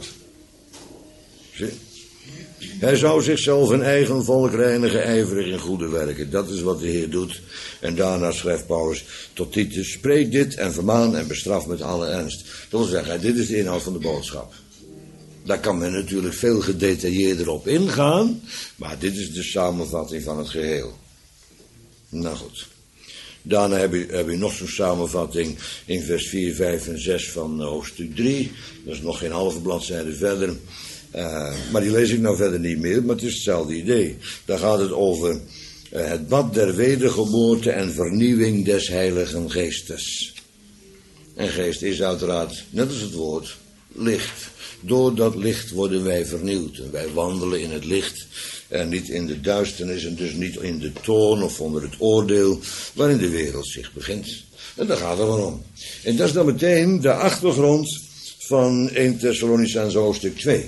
Zie? Hij zou zichzelf een eigen volk reinigen, ijverig in goede werken. Dat is wat de Heer doet. En daarna schrijft Paulus tot Titus, spreek dit en vermaan en bestraf met alle ernst. Dat wil zeggen, dit is de inhoud van de boodschap. Daar kan men natuurlijk veel gedetailleerder op ingaan, maar dit is de samenvatting van het geheel. Nou goed. Daarna heb je, heb je nog zo'n samenvatting in vers vier, vijf en zes van hoofdstuk drie. Dat is nog geen halve bladzijde verder. Uh, maar die lees ik nou verder niet meer, maar het is hetzelfde idee. Daar gaat het over uh, het bad der wedergeboorte en vernieuwing des Heiligen Geestes. En geest is uiteraard, net als het woord, licht. Door dat licht worden wij vernieuwd. En wij wandelen in het licht en niet in de duisternis en dus niet in de toorn of onder het oordeel waarin de wereld zich begint. En daar gaat het wel om. En dat is dan meteen de achtergrond van eerste Thessalonicenzen hoofdstuk twee.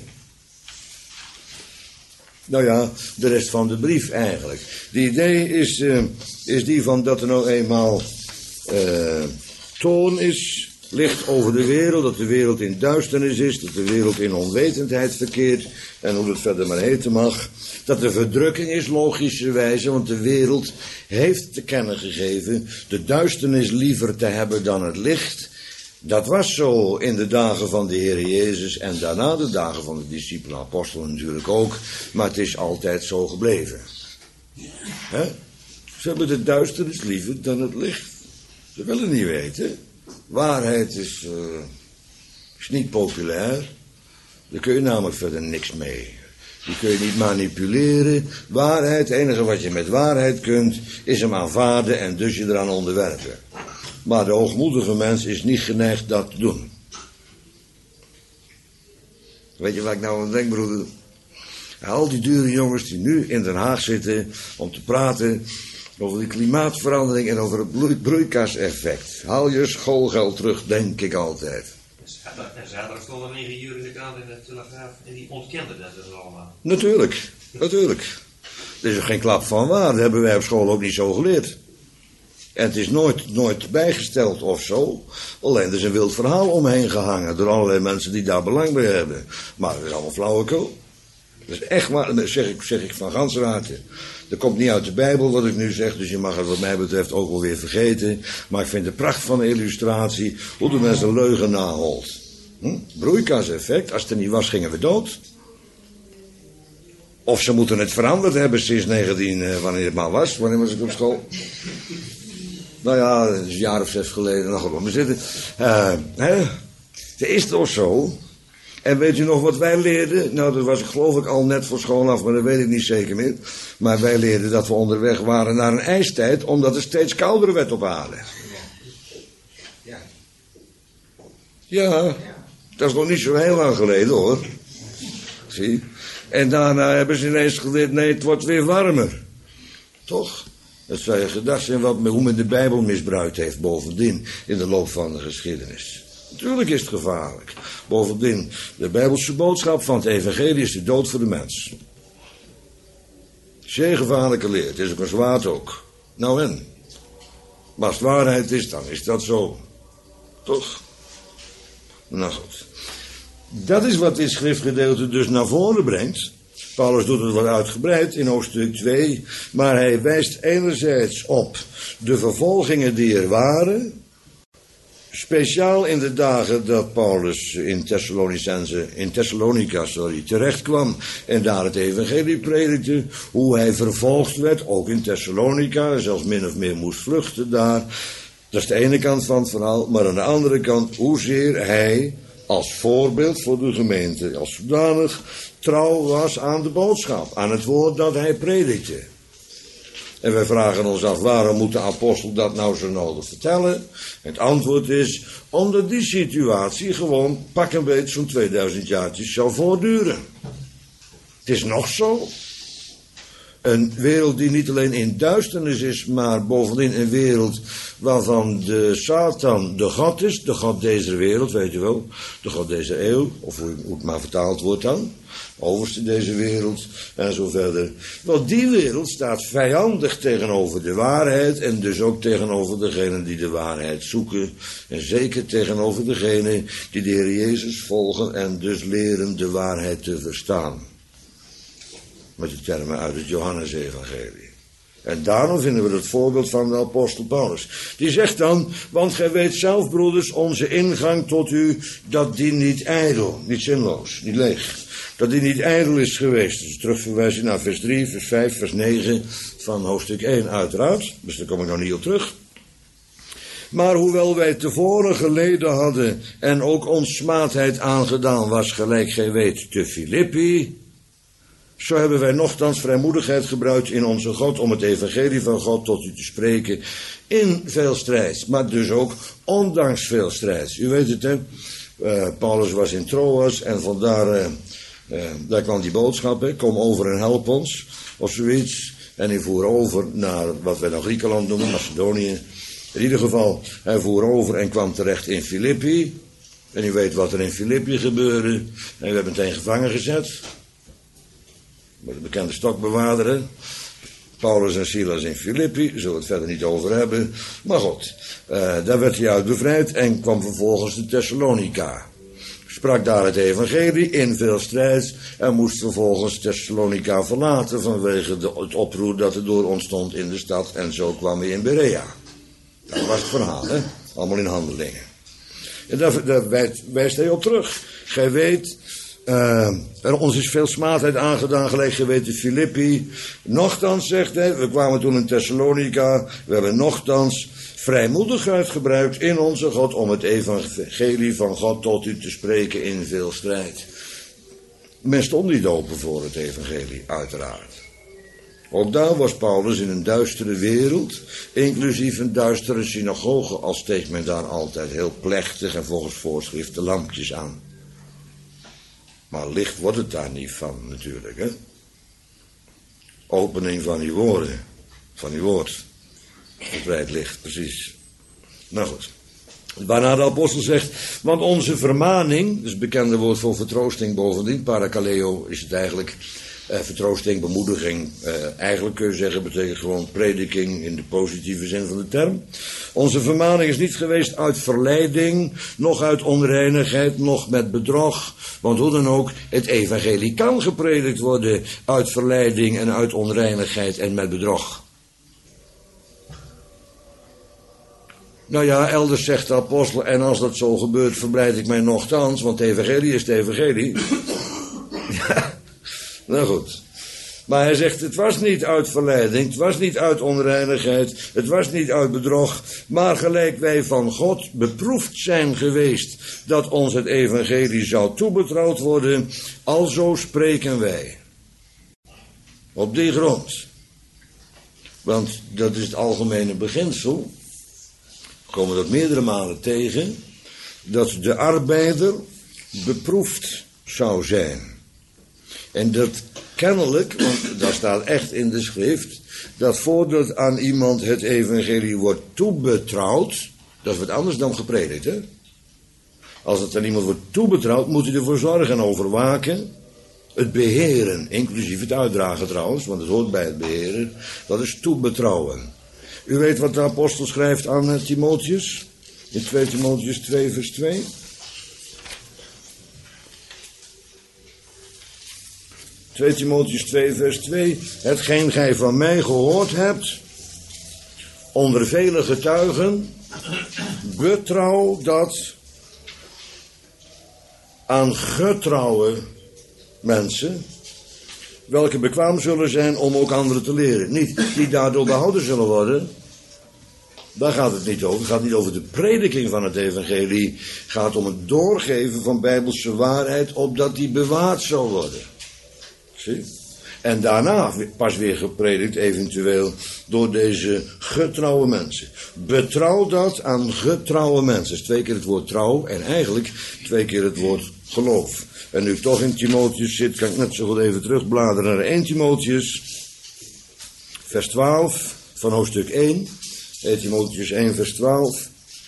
Nou ja, de rest van de brief eigenlijk. De idee is, uh, is die van dat er nou eenmaal uh, toorn is, licht over de wereld, dat de wereld in duisternis is, dat de wereld in onwetendheid verkeert, en hoe het verder maar heten mag. Dat er verdrukking is, logischerwijze, want de wereld heeft te kennen gegeven de duisternis liever te hebben dan het licht. Dat was zo in de dagen van de Heer Jezus en daarna de dagen van de discipelen en apostelen natuurlijk ook, maar het is altijd zo gebleven. He? Ze hebben de duisternis liever dan het licht. Ze willen niet weten. Waarheid is, uh, is niet populair. Daar kun je namelijk verder niks mee. Die kun je niet manipuleren. Waarheid, het enige wat je met waarheid kunt, is hem aanvaarden en dus je eraan onderwerpen. Maar de hoogmoedige mens is niet geneigd dat te doen. Weet je wat ik nou aan denk, broeder? Al die dure jongens die nu in Den Haag zitten om te praten over de klimaatverandering en over het broeikaseffect. Haal je schoolgeld terug, denk ik altijd. En zaterdag stond er een ingenieur in de krant in de Telegraaf en die ontkende dat dus allemaal. Natuurlijk, natuurlijk. Er is er geen klap van waar, dat hebben wij op school ook niet zo geleerd. En het is nooit, nooit bijgesteld of zo. Alleen er is een wild verhaal omheen gehangen door allerlei mensen die daar belang bij hebben. Maar dat is allemaal flauwekul. Dat is echt waar, dat zeg ik, zeg ik van ganse harte. Dat komt niet uit de Bijbel wat ik nu zeg, dus je mag het wat mij betreft ook wel weer vergeten. Maar ik vind de pracht van de illustratie hoe de mensen leugen naholt. Hm? Broeikaseffect, als het er niet was gingen we dood. Of ze moeten het veranderd hebben sinds negentien, eh, wanneer het maar was, wanneer was ik op school. Nou ja, dat is een jaar of zes geleden, nog op me zitten. Uh, hè? Het is toch zo. En weet u nog wat wij leerden? Nou, dat was ik geloof ik al net voor school af, maar dat weet ik niet zeker meer. Maar wij leerden dat we onderweg waren naar een ijstijd, omdat het steeds kouder werd op aarde. Ja. Ja, dat is nog niet zo heel lang geleden hoor. Zie. En daarna hebben ze ineens geleerd, nee, het wordt weer warmer. Toch? Dat zou je gedacht zijn wat, hoe men de Bijbel misbruikt heeft bovendien in de loop van de geschiedenis. Natuurlijk is het gevaarlijk. Bovendien, de Bijbelse boodschap van het evangelie is de dood voor de mens. Zeer gevaarlijke leer. Het is ook een zwaard ook. Nou en? Maar als het waarheid is, dan is dat zo. Toch? Nou goed. Dat is wat dit schriftgedeelte dus naar voren brengt. Paulus doet het wat uitgebreid in hoofdstuk twee. Maar hij wijst enerzijds op de vervolgingen die er waren. Speciaal in de dagen dat Paulus in Thessalonicense, in Thessalonica, sorry, terecht kwam en daar het evangelie predikte, hoe hij vervolgd werd, ook in Thessalonica, zelfs min of meer moest vluchten daar. Dat is de ene kant van het verhaal, maar aan de andere kant, hoezeer hij als voorbeeld voor de gemeente, als zodanig, trouw was aan de boodschap, aan het woord dat hij predikte. En wij vragen ons af, waarom moet de apostel dat nou zo nodig vertellen? Het antwoord is, omdat die situatie gewoon pak een beetje zo'n tweeduizend jaartjes zal voortduren. Het is nog zo. Een wereld die niet alleen in duisternis is, maar bovendien een wereld waarvan de Satan de God is, de God deze wereld, weet je wel, de God deze eeuw, of hoe het maar vertaald wordt dan, overste deze wereld en zo verder. Want die wereld staat vijandig tegenover de waarheid en dus ook tegenover degenen die de waarheid zoeken en zeker tegenover degenen die de Heer Jezus volgen en dus leren de waarheid te verstaan. Met de termen uit het Johannesevangelie. En daarom vinden we het voorbeeld van de apostel Paulus. Die zegt dan, want gij weet zelf, broeders, onze ingang tot u, dat die niet ijdel, niet zinloos, niet leeg. Dat die niet ijdel is geweest. Dus terugverwijzing naar vers drie, vers vijf, vers negen van hoofdstuk één uiteraard. Dus daar kom ik nog niet op terug. Maar hoewel wij tevoren geleden hadden en ook ons smaadheid aangedaan was, gelijk gij weet, te Filippi, zo hebben wij nochtans vrijmoedigheid gebruikt in onze God om het evangelie van God tot u te spreken in veel strijd, maar dus ook ondanks veel strijd. U weet het, hè? Uh, Paulus was in Troas en vandaar, uh, uh, daar kwam die boodschap, hè? Kom over en help ons, of zoiets. En hij voer over naar wat wij dan Griekenland noemen, Macedonië. In ieder geval, hij voer over en kwam terecht in Filippi. En u weet wat er in Filippi gebeurde. En we hebben meteen gevangen gezet. Met de bekende stokbewaarder, hè? Paulus en Silas in Filippi, zullen we het verder niet over hebben. Maar goed, uh, daar werd hij uit bevrijd en kwam vervolgens de Thessalonica. Sprak daar het evangelie in veel strijd en moest vervolgens Thessalonica verlaten vanwege de, het oproer dat er door ontstond in de stad. En zo kwam hij in Berea. Dat was het verhaal, hè? Allemaal in Handelingen. En daar, daar wijst, wijst hij op terug. Gij weet, uh, er ons is veel smaadheid aangedaan, gelijk gij weet in Filippi. Nochtans, zegt hij, we kwamen toen in Thessalonica, we hebben nochtans vrijmoedigheid gebruikt in onze God om het evangelie van God tot u te spreken in veel strijd. Men stond niet open voor het evangelie, uiteraard. Ook daar was Paulus in een duistere wereld, inclusief een duistere synagoge, al steekt men daar altijd heel plechtig en volgens voorschrift de lampjes aan. Maar licht wordt het daar niet van, natuurlijk, hè. Opening van uw woorden, van uw woord. Verbreid licht, precies. Nou goed. Waarna de apostel zegt, want onze vermaning, dus het bekende woord voor vertroosting bovendien, parakaleo is het eigenlijk, eh, vertroosting, bemoediging, eh, eigenlijk kun je zeggen, betekent gewoon prediking in de positieve zin van de term. Onze vermaning is niet geweest uit verleiding, nog uit onreinigheid, nog met bedrog, want hoe dan ook, het evangelie kan gepredikt worden uit verleiding en uit onreinigheid en met bedrog. Nou ja, elders zegt de apostel, en als dat zo gebeurt, verblijd ik mij nochtans, want het evangelie is het evangelie. Ja, nou goed. Maar hij zegt, het was niet uit verleiding, het was niet uit onreinigheid, het was niet uit bedrog, maar gelijk wij van God beproefd zijn geweest dat ons het evangelie zou toebetrouwd worden, alzo spreken wij. Op die grond. Want dat is het algemene beginsel. We komen dat meerdere malen tegen, dat de arbeider beproefd zou zijn. En dat kennelijk, want daar staat echt in de schrift, dat voordat aan iemand het evangelie wordt toebetrouwd, dat is wat anders dan gepredikt, hè. Als het aan iemand wordt toebetrouwd, moet hij ervoor zorgen en overwaken, het beheren, inclusief het uitdragen trouwens, want het hoort bij het beheren, dat is toebetrouwen. U weet wat de apostel schrijft aan Timotheus, in twee Timotheus twee vers twee. twee Timotheus twee vers twee. Hetgeen gij van mij gehoord hebt, onder vele getuigen, betrouw dat aan getrouwe mensen, welke bekwaam zullen zijn om ook anderen te leren. Niet die daardoor behouden zullen worden. Daar gaat het niet over. Het gaat niet over de prediking van het evangelie. Het gaat om het doorgeven van bijbelse waarheid, opdat die bewaard zal worden. Zie? En daarna pas weer gepredikt, eventueel, door deze getrouwe mensen. Betrouw dat aan getrouwe mensen. Dus twee keer het woord trouw en eigenlijk twee keer het woord geloof. En nu ik toch in Timotheus zit, kan ik net zo goed even terugbladeren naar eerste Timotheus, vers twaalf van hoofdstuk één. eerste Timotheus één, vers twaalf.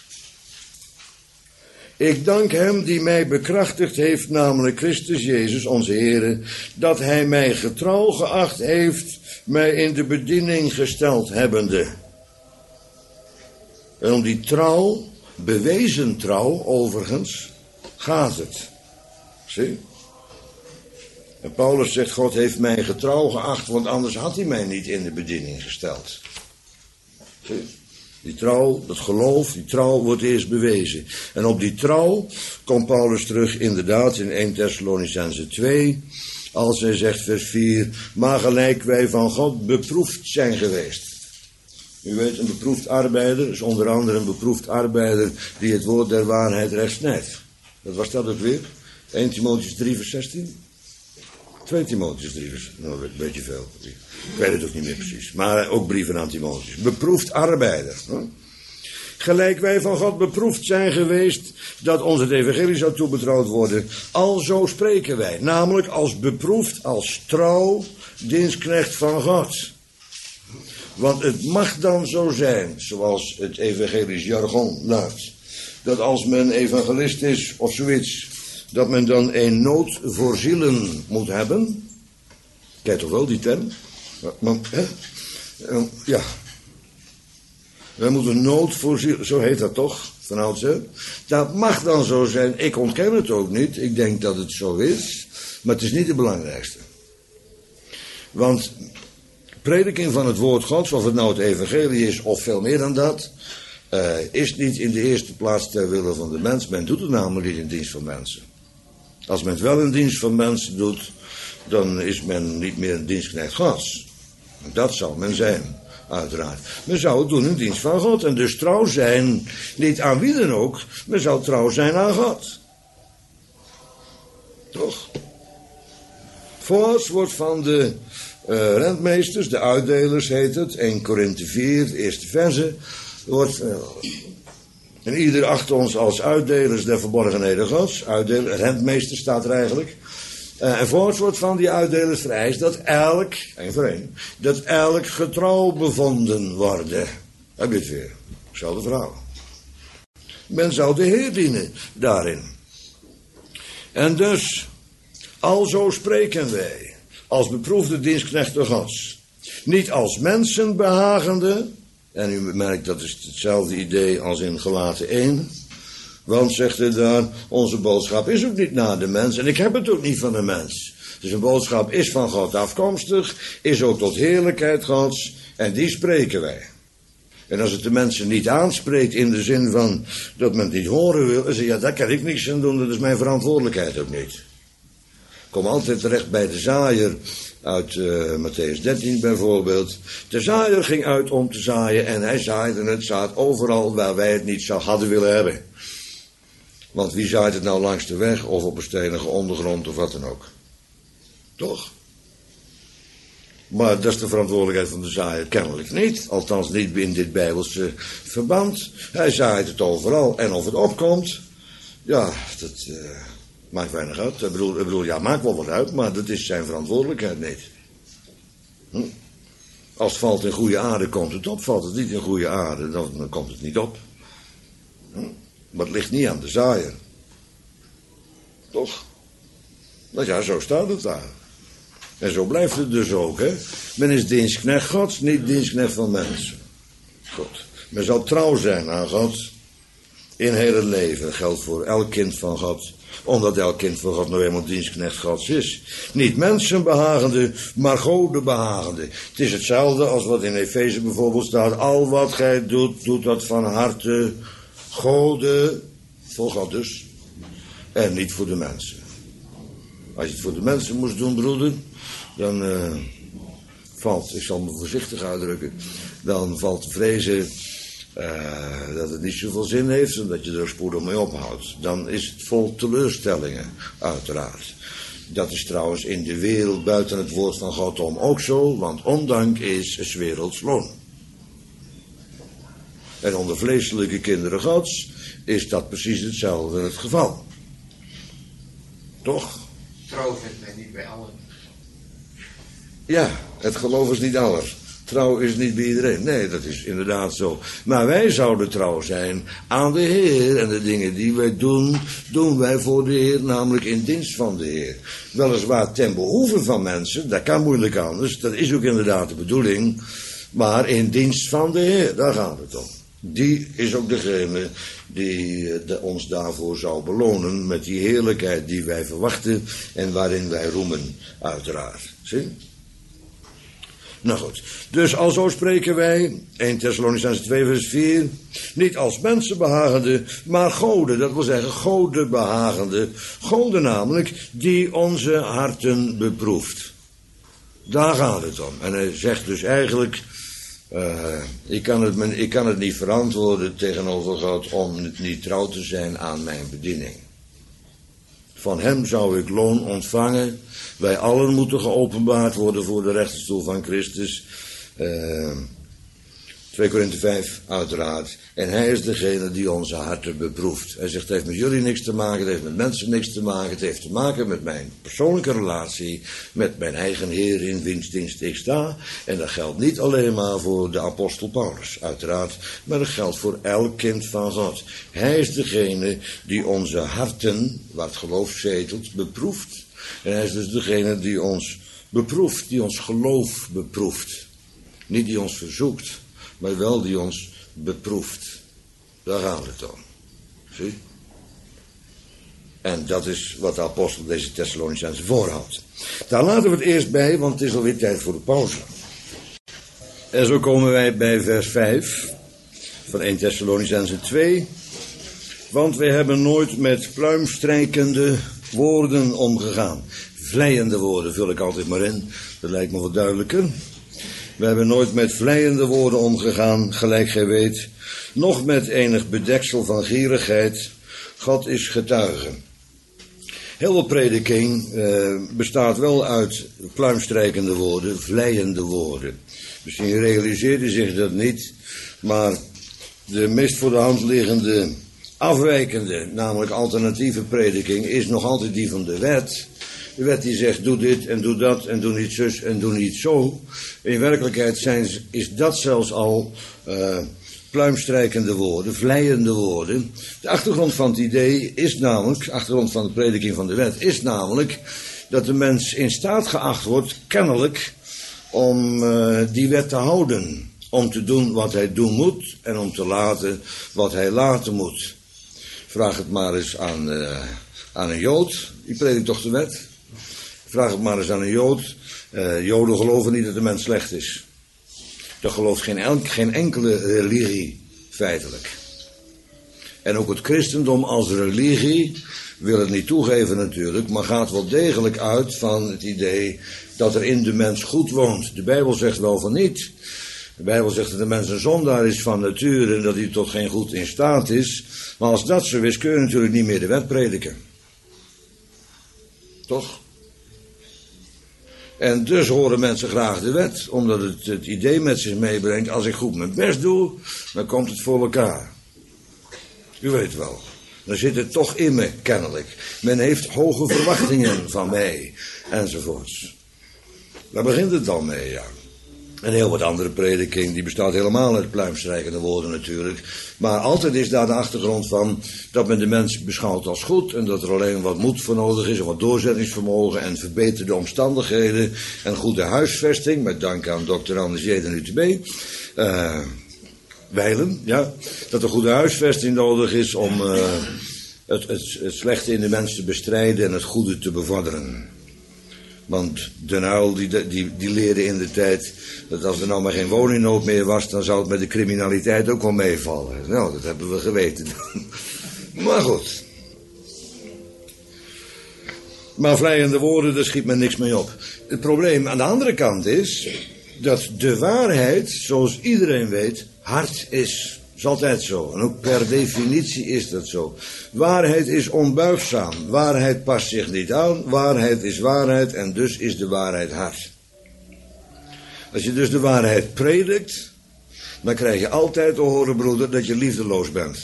Ik dank hem die mij bekrachtigd heeft, namelijk Christus Jezus, onze Heere, dat hij mij getrouw geacht heeft, mij in de bediening gesteld hebbende. En om die trouw, bewezen trouw overigens, gaat het. Zie? En Paulus zegt, God heeft mij getrouw geacht, want anders had hij mij niet in de bediening gesteld. Zie? Die trouw, dat geloof, die trouw wordt eerst bewezen. En op die trouw komt Paulus terug inderdaad in eerste Thessalonicenzen twee, als hij zegt vers vier, maar gelijk wij van God beproefd zijn geweest. U weet, een beproefd arbeider is onder andere een beproefd arbeider die het woord der waarheid recht snijdt. Wat was dat ook weer? Eerste Timotheüs drie vers zestien? Tweede Timotheüs drie vers, nou, een beetje veel. Ik weet het ook niet meer precies. Maar ook brieven aan Timotheüs. Beproefd arbeider. Hè? Gelijk wij van God beproefd zijn geweest dat ons het evangelie zou toebetrouwd worden, alzo spreken wij. Namelijk als beproefd, als trouw dienstknecht van God. Want het mag dan zo zijn, zoals het evangelisch jargon luidt, dat als men evangelist is of zoiets, dat men dan een nood voor zielen moet hebben. Kijk toch wel die term? Maar, hè? Ja. Wij moeten nood voor zielen, zo heet dat toch, van oudsher. Dat mag dan zo zijn, ik ontken het ook niet, ik denk dat het zo is, maar het is niet het belangrijkste. Want prediking van het woord Gods, of het nou het evangelie is of veel meer dan dat, uh, is niet in de eerste plaats ter wille van de mens. Men doet het namelijk niet in dienst van mensen. Als men het wel in dienst van mensen doet, dan is men niet meer een dienstknecht Gods. Dat zal men zijn, uiteraard. Men zou het doen in dienst van God en dus trouw zijn, niet aan wie dan ook, men zou trouw zijn aan God. Toch? Voorts wordt van de uh, rentmeesters, de uitdelers heet het, Eerste Korinthe vier, de eerste verse, wordt, uh, en ieder acht ons als uitdelers der verborgenheden Gods, uitdeler, rentmeester staat er eigenlijk, uh, en voorts wordt van die uitdelers vereist dat elk, één voor één, dat elk getrouw bevonden worden. Heb je het weer, hetzelfde verhaal. Men zou de Heer dienen daarin. En dus, alzo spreken wij, als beproefde dienstknechten Gods, niet als mensen behagende, en u merkt dat is hetzelfde idee als in Galaten één, want zegt hij daar, onze boodschap is ook niet naar de mens, en ik heb het ook niet van de mens. Dus een boodschap is van God afkomstig, is ook tot heerlijkheid Gods, en die spreken wij. En als het de mensen niet aanspreekt in de zin van dat men het niet horen wil, dan zeg je, ja, daar kan ik niks aan doen, dat is mijn verantwoordelijkheid ook niet. Ik kom altijd terecht bij de zaaier uit uh, Matthäus dertien bijvoorbeeld. De zaaier ging uit om te zaaien en hij zaaide het zaad overal waar wij het niet zou hadden willen hebben. Want wie zaait het nou langs de weg of op een stenige ondergrond of wat dan ook? Toch? Maar dat is de verantwoordelijkheid van de zaaier kennelijk niet. Althans niet in dit bijbelse verband. Hij zaait het overal en of het opkomt, ja, dat uh, maakt weinig uit. Ik bedoel, ik bedoel, ja, maakt wel wat uit, maar dat is zijn verantwoordelijkheid niet. Hm? Als het valt in goede aarde, komt het op. Valt het niet in goede aarde, dan, dan komt het niet op. Hm? Maar het ligt niet aan de zaaier. Toch? Nou ja, zo staat het daar. En zo blijft het dus ook, hè. Men is dienstknecht Gods, niet dienstknecht van mensen. Goed. Men zal trouw zijn aan God in heel het leven. Dat geldt voor elk kind van God. Omdat elk kind van God nou eenmaal dienstknecht Gods is. Niet mensen behagende, maar Goden behagende. Het is hetzelfde als wat in Efeze bijvoorbeeld staat. Al wat gij doet, doet dat van harte Goden, voor God dus. En niet voor de mensen. Als je het voor de mensen moest doen, broeder, dan uh, valt, ik zal me voorzichtig uitdrukken, dan valt te vrezen uh, dat het niet zoveel zin heeft en dat je er spoedig mee ophoudt. Dan is het vol teleurstellingen, uiteraard. Dat is trouwens in de wereld buiten het woord van God om ook zo, want ondank is 's werelds loon. En onder vleeselijke kinderen Gods is dat precies hetzelfde het geval. Toch? Trouw vindt mij niet bij allen. Ja, het geloof is niet alles. Trouw is niet bij iedereen. Nee, dat is inderdaad zo. Maar wij zouden trouw zijn aan de Heer. En de dingen die wij doen, doen wij voor de Heer, namelijk in dienst van de Heer. Weliswaar ten behoeve van mensen, dat kan moeilijk anders. Dat is ook inderdaad de bedoeling. Maar in dienst van de Heer, daar gaat het om. Die is ook degene die de, ons daarvoor zou belonen met die heerlijkheid die wij verwachten en waarin wij roemen, uiteraard. Zie? Nou goed, dus alzo spreken wij, Eerste Thessalonicenzen twee vers vier, niet als mensen behagende, maar goden, dat wil zeggen goden behagende, goden namelijk, die onze harten beproeft. Daar gaat het om. En hij zegt dus eigenlijk, Uh, ik, kan het, ik kan het niet verantwoorden tegenover God om niet trouw te zijn aan mijn bediening. Van hem zou ik loon ontvangen. Wij allen moeten geopenbaard worden voor de rechterstoel van Christus. Uh, twee Korinthe vijf, uiteraard. En hij is degene die onze harten beproeft. Hij zegt, het heeft met jullie niks te maken, het heeft met mensen niks te maken. Het heeft te maken met mijn persoonlijke relatie, met mijn eigen Heer in wiens dienst ik sta. En dat geldt niet alleen maar voor de apostel Paulus, uiteraard. Maar dat geldt voor elk kind van God. Hij is degene die onze harten, waar het geloof zetelt, beproeft. En hij is dus degene die ons beproeft, die ons geloof beproeft. Niet die ons verzoekt, maar wel die ons beproeft. Daar gaat het om. Zie? En dat is wat de apostel deze Thessalonicenzen voorhoudt. Daar laten we het eerst bij, want het is alweer tijd voor de pauze. En zo komen wij bij vers vijf van eerste Thessalonicenzen twee. Want wij hebben nooit met pluimstrijkende woorden omgegaan. Vleiende woorden vul ik altijd maar in. Dat lijkt me wat duidelijker. We hebben nooit met vleiende woorden omgegaan, gelijk gij weet, noch met enig bedeksel van gierigheid. God is getuige. Heel veel prediking uh, bestaat wel uit pluimstrijkende woorden, vleiende woorden. Misschien realiseert u zich dat niet, maar de meest voor de hand liggende afwijkende, namelijk alternatieve prediking, is nog altijd die van de wet. De wet die zegt, doe dit en doe dat en doe niet zus en doe niet zo. In werkelijkheid zijn, is dat zelfs al uh, pluimstrijkende woorden, vleiende woorden. De achtergrond van het idee is namelijk, de achtergrond van de prediking van de wet, is namelijk dat de mens in staat geacht wordt, kennelijk, om uh, die wet te houden. Om te doen wat hij doen moet en om te laten wat hij laten moet. Vraag het maar eens aan, uh, aan een Jood, die predikt toch de wet? Vraag het maar eens aan een Jood. Uh, Joden geloven niet dat de mens slecht is. Dat gelooft geen, elk, geen enkele religie, feitelijk. En ook het christendom als religie wil het niet toegeven natuurlijk, maar gaat wel degelijk uit van het idee dat er in de mens goed woont. De Bijbel zegt wel van niet. De Bijbel zegt dat de mens een zondaar is van nature en dat hij tot geen goed in staat is. Maar als dat zo is, kun je natuurlijk niet meer de wet prediken. Toch? En dus horen mensen graag de wet, omdat het het idee met zich meebrengt, als ik goed mijn best doe, dan komt het voor elkaar. U weet wel, dan zit het toch in me, kennelijk. Men heeft hoge verwachtingen van mij, enzovoorts. Daar begint het dan mee, ja. En heel wat andere prediking, die bestaat helemaal uit pluimstrijkende woorden natuurlijk. Maar altijd is daar de achtergrond van dat men de mens beschouwt als goed. En dat er alleen wat moed voor nodig is, en wat doorzettingsvermogen en verbeterde omstandigheden. En goede huisvesting, met dank aan dokter Anders Jeden U T B. Uh, Wijlen, ja. Dat er goede huisvesting nodig is om uh, het, het, het slechte in de mens te bestrijden en het goede te bevorderen. Want Den Uyl die, die, die leerde in de tijd dat als er nou maar geen woningnood meer was, dan zou het met de criminaliteit ook wel meevallen. Nou, dat hebben we geweten. Maar goed. Maar vleiende woorden, daar schiet men niks mee op. Het probleem aan de andere kant is dat de waarheid, zoals iedereen weet, hard is. Dat is altijd zo. En ook per definitie is dat zo. Waarheid is onbuigzaam. Waarheid past zich niet aan. Waarheid is waarheid en dus is de waarheid hard. Als je dus de waarheid predikt, dan krijg je altijd te horen, broeder, dat je liefdeloos bent.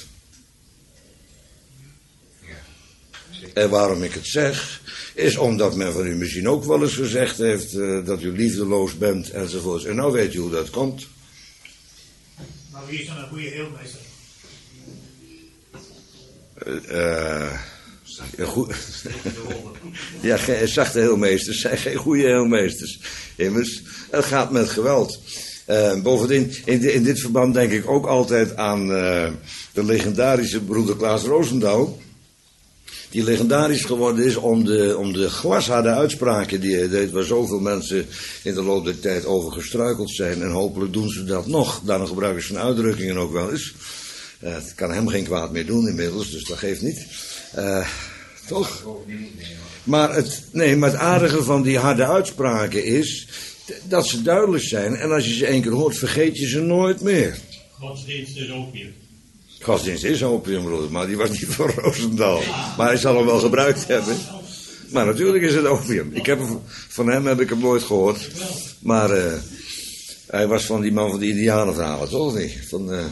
En waarom ik het zeg, is omdat men van u misschien ook wel eens gezegd heeft uh, dat u liefdeloos bent enzovoort. En nou weet u hoe dat komt. Maar wie is dan een goede heelmeester? Uh, uh, goed. Ja, geen zachte heelmeesters zijn geen goede heelmeesters. Immers, het gaat met geweld. Uh, bovendien, in, de, in dit verband denk ik ook altijd aan uh, de legendarische broeder Klaas Roosendaal. Die legendarisch geworden is om de, om de glasharde uitspraken die hij deed, waar zoveel mensen in de loop der tijd over gestruikeld zijn. En hopelijk doen ze dat nog. Daarom gebruiken ze zijn uitdrukkingen ook wel eens. Uh, het kan hem geen kwaad meer doen inmiddels, dus dat geeft niet. Uh, toch? Maar het, nee, maar het aardige van die harde uitspraken is Dat ze duidelijk zijn. En als je ze één keer hoort, vergeet je ze nooit meer. Godsdienst is opium. Godsdienst is opium, broer, maar die was niet van Roosendaal. Maar hij zal hem wel gebruikt hebben. Maar natuurlijk is het opium. Ik heb hem, van hem heb ik hem nooit gehoord. Maar uh, hij was van die man van de Indianenverhalen, toch niet? Van, uh...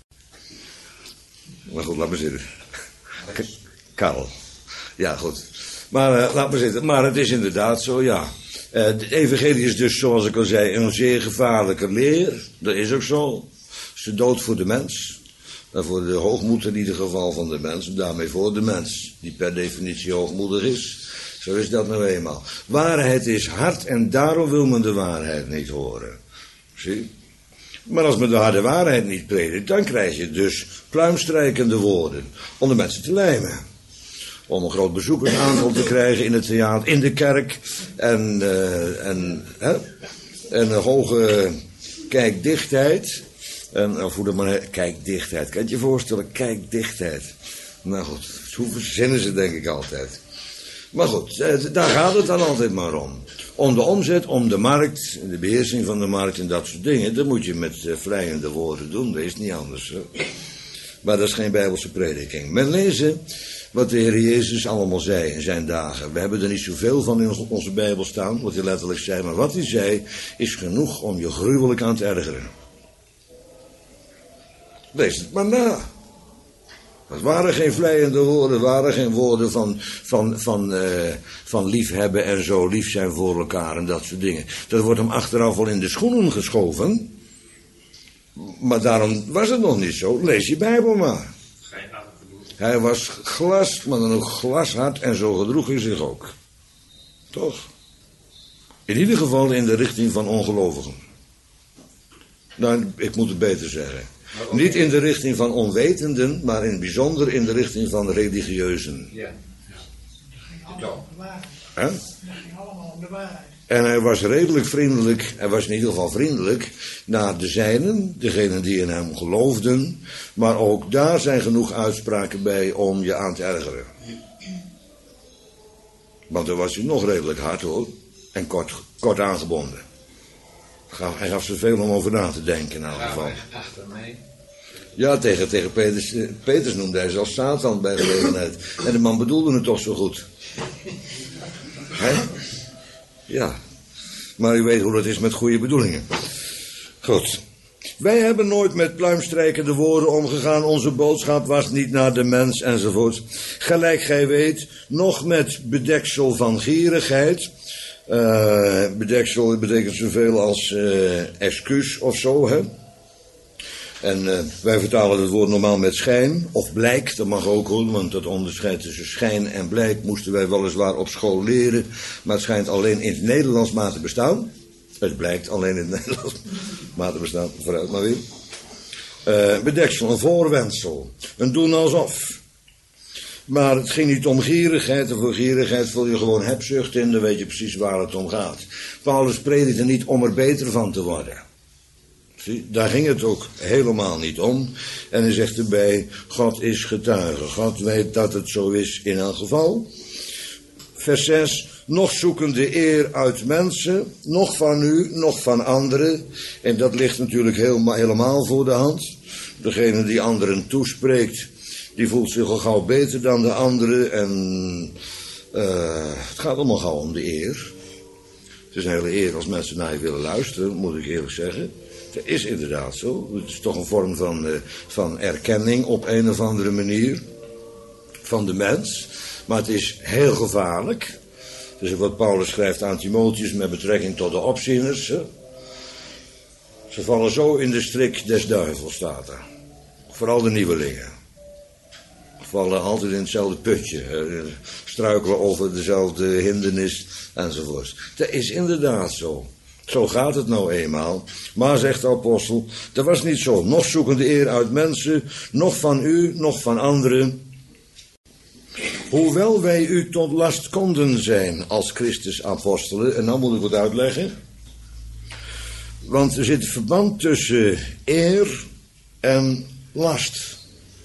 Maar goed, laat maar zitten. K- Karel. Ja, goed. Maar uh, laat maar zitten. Maar het is inderdaad zo, ja. Uh, de evangelie is dus, zoals ik al zei, een zeer gevaarlijke leer. Dat is ook zo. Ze dood voor de mens. En voor de hoogmoed in ieder geval van de mens. En daarmee voor de mens. Die per definitie hoogmoedig is. Zo is dat nou eenmaal. Waarheid is hard en daarom wil men de waarheid niet horen. Zie? Maar als men de harde waarheid niet predikt, dan krijg je dus pluimstrijkende woorden. Om de mensen te lijmen. Om een groot bezoekersaantal te krijgen in het theater, in de kerk. En, uh, en, hè? en een hoge kijkdichtheid. En of hoe dat maar kijkdichtheid. Kan je je voorstellen, kijkdichtheid. Nou goed, hoe verzinnen ze denk ik altijd. Maar goed, daar gaat het dan altijd maar om. Om de omzet, om de markt, de beheersing van de markt en dat soort dingen. Dat moet je met uh, vleiende woorden doen, dat is niet anders. Hè? Maar dat is geen Bijbelse prediking. Men lezen wat de Heer Jezus allemaal zei in zijn dagen. We hebben er niet zoveel van in onze Bijbel staan, wat hij letterlijk zei. Maar wat hij zei is genoeg om je gruwelijk aan te ergeren. Lees het maar na. Het waren geen vleiende woorden, het waren geen woorden van, van, van, uh, van liefhebben en zo, lief zijn voor elkaar en dat soort dingen. Dat wordt hem achteraf wel in de schoenen geschoven. Maar daarom was het nog niet zo. Lees je Bijbel maar. Hij was glas, maar dan ook glashard en zo gedroeg hij zich ook. Toch? In ieder geval in de richting van ongelovigen. Nou, ik moet het beter zeggen. Niet in de richting van onwetenden, maar in het bijzonder in de richting van religieuzen. Ja. Hè? Dat ging allemaal om de waarheid. En hij was redelijk vriendelijk, hij was in ieder geval vriendelijk naar de zijnen, degenen die in hem geloofden. Maar ook daar zijn genoeg uitspraken bij om je aan te ergeren. Want dan was hij nog redelijk hard hoor, en kort, kort aangebonden. Hij gaf ze veel om over na te denken in elk geval. Achter mij. Ja, tegen, tegen Peters, Peters noemde hij zelfs Satan bij gelegenheid. En de man bedoelde het toch zo goed. Hè? Ja. Maar u weet hoe dat is met goede bedoelingen. Goed. Wij hebben nooit met pluimstrijkende woorden omgegaan. Onze boodschap was niet naar de mens enzovoort. Gelijk gij weet, nog met bedeksel van gierigheid. Uh, bedeksel betekent zoveel als uh, excuus of zo, hè. En uh, wij vertalen het woord normaal met schijn, of blijk, dat mag ook hoor, want dat onderscheid tussen schijn en blijk moesten wij weliswaar op school leren, maar het schijnt alleen in het Nederlands maar te bestaan. Het blijkt alleen in het Nederlands maar te bestaan, vooruit maar weer. Uh, bedeksel, een voorwendsel, een doen alsof. Maar het ging niet om gierigheid, en voor gierigheid vul je gewoon hebzucht in, dan weet je precies waar het om gaat. Paulus predikte niet om er beter van te worden. Zie, daar ging het ook helemaal niet om. En hij zegt erbij, God is getuige. God weet dat het zo is in elk geval. Vers zes, nog zoeken de eer uit mensen, nog van u, nog van anderen. En dat ligt natuurlijk heel, helemaal voor de hand. Degene die anderen toespreekt, die voelt zich al gauw beter dan de anderen. En uh, het gaat allemaal gauw om de eer. Het is een hele eer als mensen naar je willen luisteren, moet ik eerlijk zeggen. Dat is inderdaad zo. Het is toch een vorm van, uh, van erkenning op een of andere manier van de mens. Maar het is heel gevaarlijk. Dus wat Paulus schrijft aan Timotheus met betrekking tot de opzieners. Hè? Ze vallen zo in de strik des duivels, staat er. Vooral de nieuwelingen. Vallen altijd in hetzelfde putje. Hè? Struikelen over dezelfde hindernis enzovoort. Dat is inderdaad zo. Zo gaat het nou eenmaal. Maar, zegt de apostel, dat was niet zo. Nog zoeken de eer uit mensen, nog van u, nog van anderen. Hoewel wij u tot last konden zijn als Christus apostelen. En dan moet ik wat uitleggen. Want er zit verband tussen eer en last.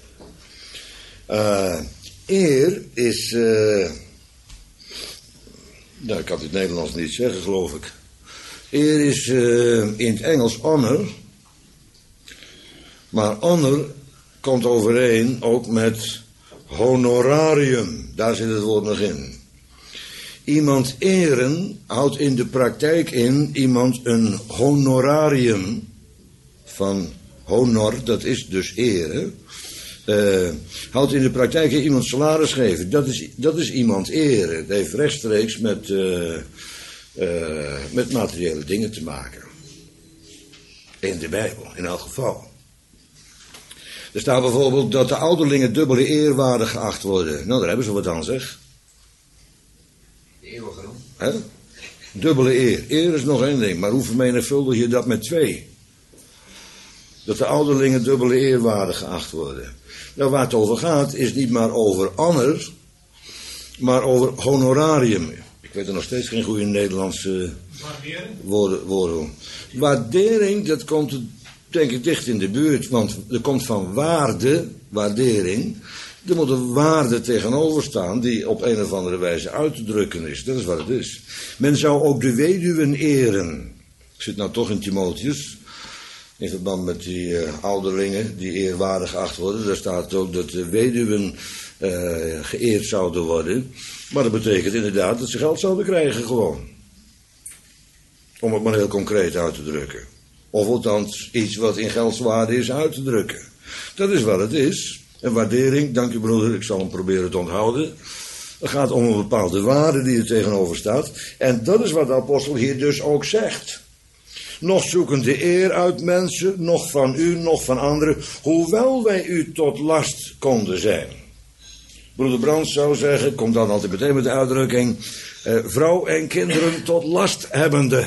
Uh, eer is... Uh, nou, ik kan het in het Nederlands niet zeggen, geloof ik. Eer is uh, in het Engels honor. Maar honor komt overeen ook met honorarium. Daar zit het woord nog in. Iemand eren houdt in de praktijk in iemand een honorarium van honor, dat is dus eren. Uh, houdt in de praktijk in iemand salaris geven. Dat is, dat is iemand eren. Het heeft rechtstreeks met, uh, uh, met materiële dingen te maken. In de Bijbel, in elk geval. Er staat bijvoorbeeld dat de ouderlingen dubbele eerwaardig geacht worden. Nou, daar hebben ze wat aan, zeg. De eeuwige roem. Hè? Dubbele eer. Eer is nog één ding, maar hoe vermenigvuldig je dat met twee? Dat de ouderlingen dubbele eerwaardig geacht worden. Nou, waar het over gaat, is niet maar over honor, maar over honorarium. Ik weet er nog steeds geen goede Nederlandse woorden. woorden. Waardering, dat komt denk ik dicht in de buurt, want er komt van waarde, waardering. Er moet een waarde tegenover staan die op een of andere wijze uit te drukken is. Dat is wat het is. Men zou ook de weduwen eren. Ik zit nou toch in Timotheus. In verband met die uh, ouderlingen die eerwaardig geacht worden. Daar staat ook dat de weduwen uh, geëerd zouden worden. Maar dat betekent inderdaad dat ze geld zouden krijgen gewoon. Om het maar heel concreet uit te drukken. Of althans iets wat in geldswaarde is uit te drukken. Dat is wat het is. Een waardering, dank u broeder, ik zal hem proberen te onthouden. Het gaat om een bepaalde waarde die er tegenover staat. En dat is wat de apostel hier dus ook zegt. Nog zoeken de eer uit mensen, nog van u, nog van anderen, hoewel wij u tot last konden zijn. Broeder Brands zou zeggen, komt dan altijd meteen met de uitdrukking, eh, vrouw en kinderen tot last hebbende.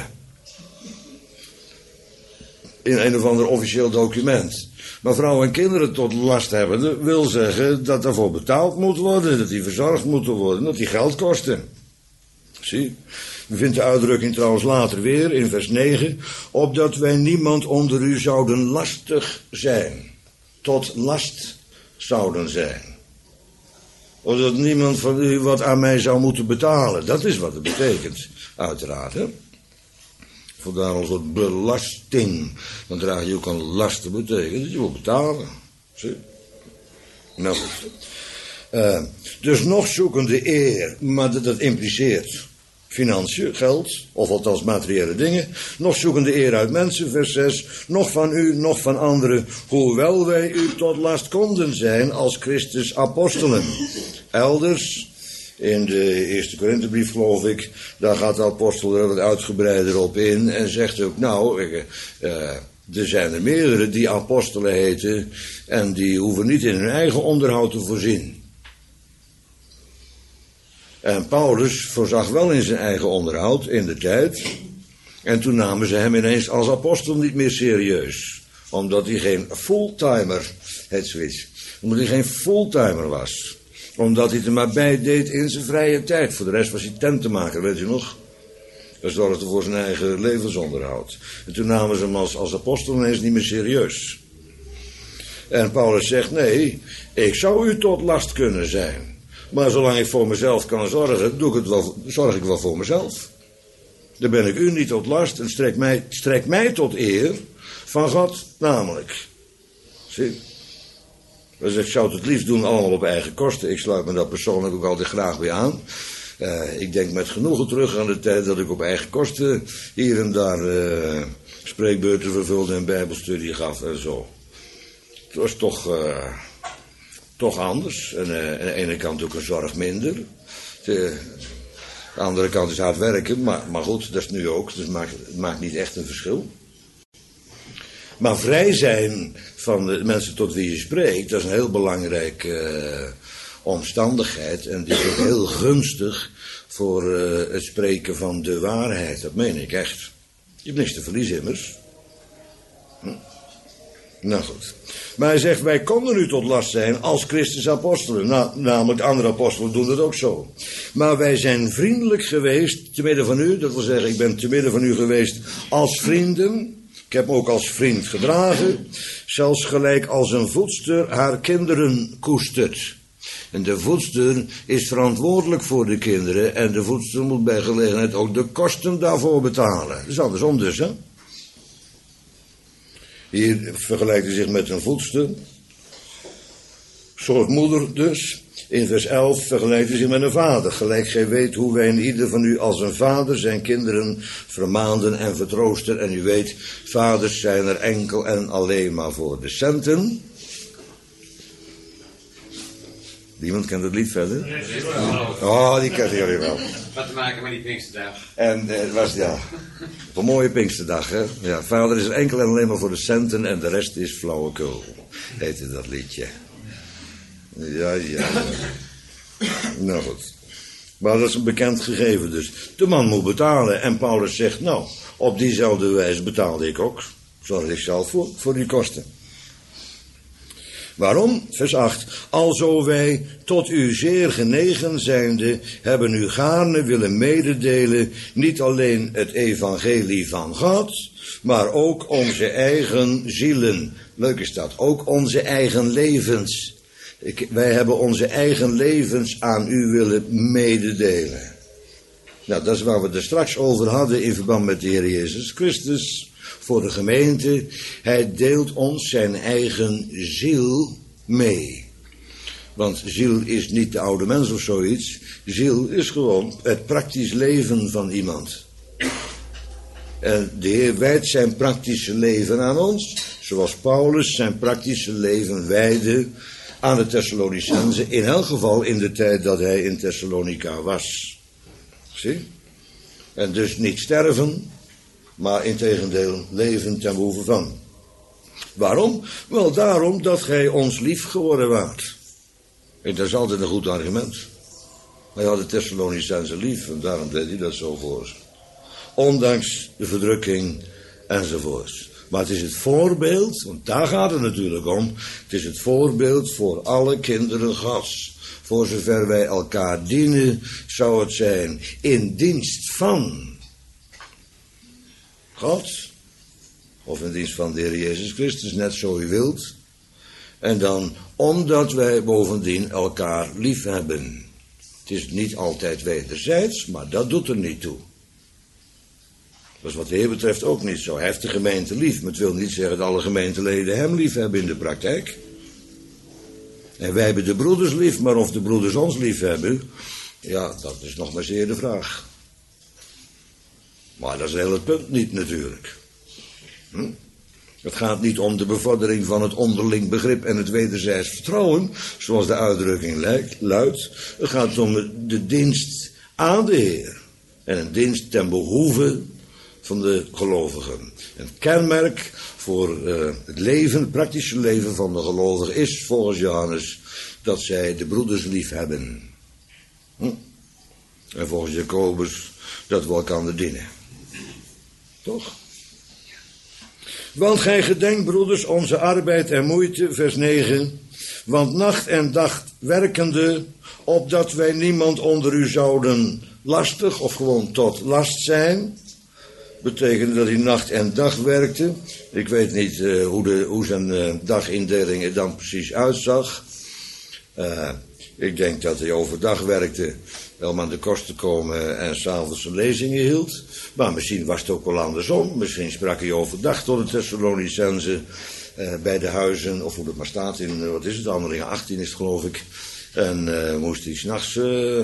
In een of ander officieel document. Maar vrouwen en kinderen tot last hebbende wil zeggen dat daarvoor betaald moet worden, dat die verzorgd moeten worden, dat die geld kosten. Zie, u vindt de uitdrukking trouwens later weer in vers negen, opdat wij niemand onder u zouden lastig zijn, tot last zouden zijn. Of dat niemand van u wat aan mij zou moeten betalen, dat is wat het betekent, uiteraard, hè. Vandaar een soort belasting. Dan draag je ook een last, dat betekent dat je moet betalen. Zie? Nou goed. Uh, dus nog zoeken de eer, maar dat, dat impliceert financiën, geld, of althans materiële dingen. Nog zoeken de eer uit mensen, vers zes. Nog van u, nog van anderen, hoewel wij u tot last konden zijn als Christus apostelen. Elders, in de eerste Korinthebrief geloof ik, daar gaat de apostel er wat uitgebreider op in en zegt ook, nou, uh, er zijn er meerdere die apostelen heten en die hoeven niet in hun eigen onderhoud te voorzien. En Paulus voorzag wel in zijn eigen onderhoud in de tijd. En toen namen ze hem ineens als apostel niet meer serieus. Omdat hij geen fulltimer, het zoiets, omdat hij geen fulltimer was. Omdat hij er maar bij deed in zijn vrije tijd. Voor de rest was hij tentenmaker, weet u nog? Dat zorgde voor zijn eigen levensonderhoud. En toen namen ze hem als, als apostel ineens niet meer serieus. En Paulus zegt, nee, ik zou u tot last kunnen zijn. Maar zolang ik voor mezelf kan zorgen, doe ik het wel, zorg ik wel voor mezelf. Dan ben ik u niet tot last en strek mij, strek mij tot eer van God namelijk. Zie? Dus ik zou het het liefst doen allemaal op eigen kosten. Ik sluit me daar persoonlijk ook altijd graag bij aan. Uh, ik denk met genoegen terug aan de tijd dat ik op eigen kosten hier en daar uh, spreekbeurten vervulde en bijbelstudie gaf en zo. Het was toch... Uh, Toch anders. En uh, aan de ene kant ook een zorg minder. De, de andere kant is hard werken. Maar, maar goed, dat is nu ook. Dus het maakt, het maakt niet echt een verschil. Maar vrij zijn van de mensen tot wie je spreekt, dat is een heel belangrijke uh, omstandigheid. En die is ook heel gunstig voor uh, het spreken van de waarheid. Dat meen ik echt. Je hebt niks te verliezen immers. Hm. Nou goed. Maar hij zegt, wij konden u tot last zijn als Christus apostelen. Nou, namelijk andere apostelen doen dat ook zo. Maar wij zijn vriendelijk geweest te midden van u. Dat wil zeggen, ik ben te midden van u geweest als vrienden. Ik heb me ook als vriend gedragen. Zelfs gelijk als een voedster haar kinderen koestert. En de voedster is verantwoordelijk voor de kinderen en de voedster moet bij gelegenheid ook de kosten daarvoor betalen. Dat is andersom dus, hè. Hier vergelijkt hij zich met een voedster. Soort moeder dus. In vers elf vergelijkt hij zich met een vader. Gelijk gij weet hoe wij in ieder van u als een vader zijn kinderen vermaanden en vertroosten. En u weet, vaders zijn er enkel en alleen maar voor de centen. Niemand kent het lied verder? Oh, die kent jullie wel. Wat te maken met die Pinksterdag. En het was, ja, op een mooie Pinksterdag, hè. Ja, vader is er enkel en alleen maar voor de centen en de rest is flauwekul. Heette dat liedje. Ja, ja, ja. Nou goed. Maar dat is een bekend gegeven dus. De man moet betalen en Paulus zegt, nou, op diezelfde wijze betaalde ik ook. Zorg ik zelf voor, voor die kosten. Waarom? Vers acht. Alzo wij tot u zeer genegen zijnde hebben u gaarne willen mededelen, niet alleen het evangelie van God, maar ook onze eigen zielen. Leuk is dat. Ook onze eigen levens. Ik, wij hebben onze eigen levens aan u willen mededelen. Nou, dat is waar we het er straks over hadden in verband met de Heer Jezus Christus. Voor de gemeente. Hij deelt ons zijn eigen ziel mee. Want ziel is niet de oude mens of zoiets. Ziel is gewoon het praktisch leven van iemand. En de Heer wijdt zijn praktische leven aan ons. Zoals Paulus zijn praktische leven wijdde aan de Thessalonicenzen. In elk geval in de tijd dat hij in Thessalonica was. Zie? En dus niet sterven, maar integendeel leven ten behoeve van. Waarom? Wel daarom dat gij ons lief geworden waart. En dat is altijd een goed argument. Hij had de Thessalonicenzen lief en daarom deed hij dat zo voor ze. Ondanks de verdrukking enzovoorts. Maar het is het voorbeeld, want daar gaat het natuurlijk om. Het is het voorbeeld voor alle kinderen Gods. Voor zover wij elkaar dienen, zou het zijn in dienst van God. Of in dienst van de Heer Jezus Christus, net zo u wilt. En dan omdat wij bovendien elkaar lief hebben. Het is niet altijd wederzijds, maar dat doet er niet toe. Dat is wat de Heer betreft ook niet zo. Hij heeft de gemeente lief, maar het wil niet zeggen dat alle gemeenteleden hem lief hebben in de praktijk. En wij hebben de broeders lief, maar of de broeders ons lief hebben, ja, dat is nog maar zeer de vraag. Maar dat is heel het punt niet natuurlijk. Hm? Het gaat niet om de bevordering van het onderling begrip en het wederzijds vertrouwen, zoals de uitdrukking luidt. Het gaat om de dienst aan de Heer. En een dienst ten behoeve van de gelovigen. Een kenmerk voor uh, het leven, het praktische leven van de gelovigen is volgens Johannes dat zij de broeders lief hebben. Hm? En volgens Jacobus dat we elkaar dienen. Toch? Want gij gedenkt, broeders, onze arbeid en moeite, vers negen. Want nacht en dag werkende, opdat wij niemand onder u zouden lastig of gewoon tot last zijn. Betekende dat hij nacht en dag werkte. Ik weet niet uh, hoe, de, hoe zijn uh, dagindeling er dan precies uitzag. Uh, ik denk dat hij overdag werkte om aan de kost te komen en s'avonds zijn lezingen hield. Maar misschien was het ook wel andersom. Misschien sprak hij overdag tot de Thessalonicenzen uh, bij de huizen, of hoe het maar staat in, uh, wat is het, Handelingen achttien is het geloof ik. En uh, moest hij s'nachts uh,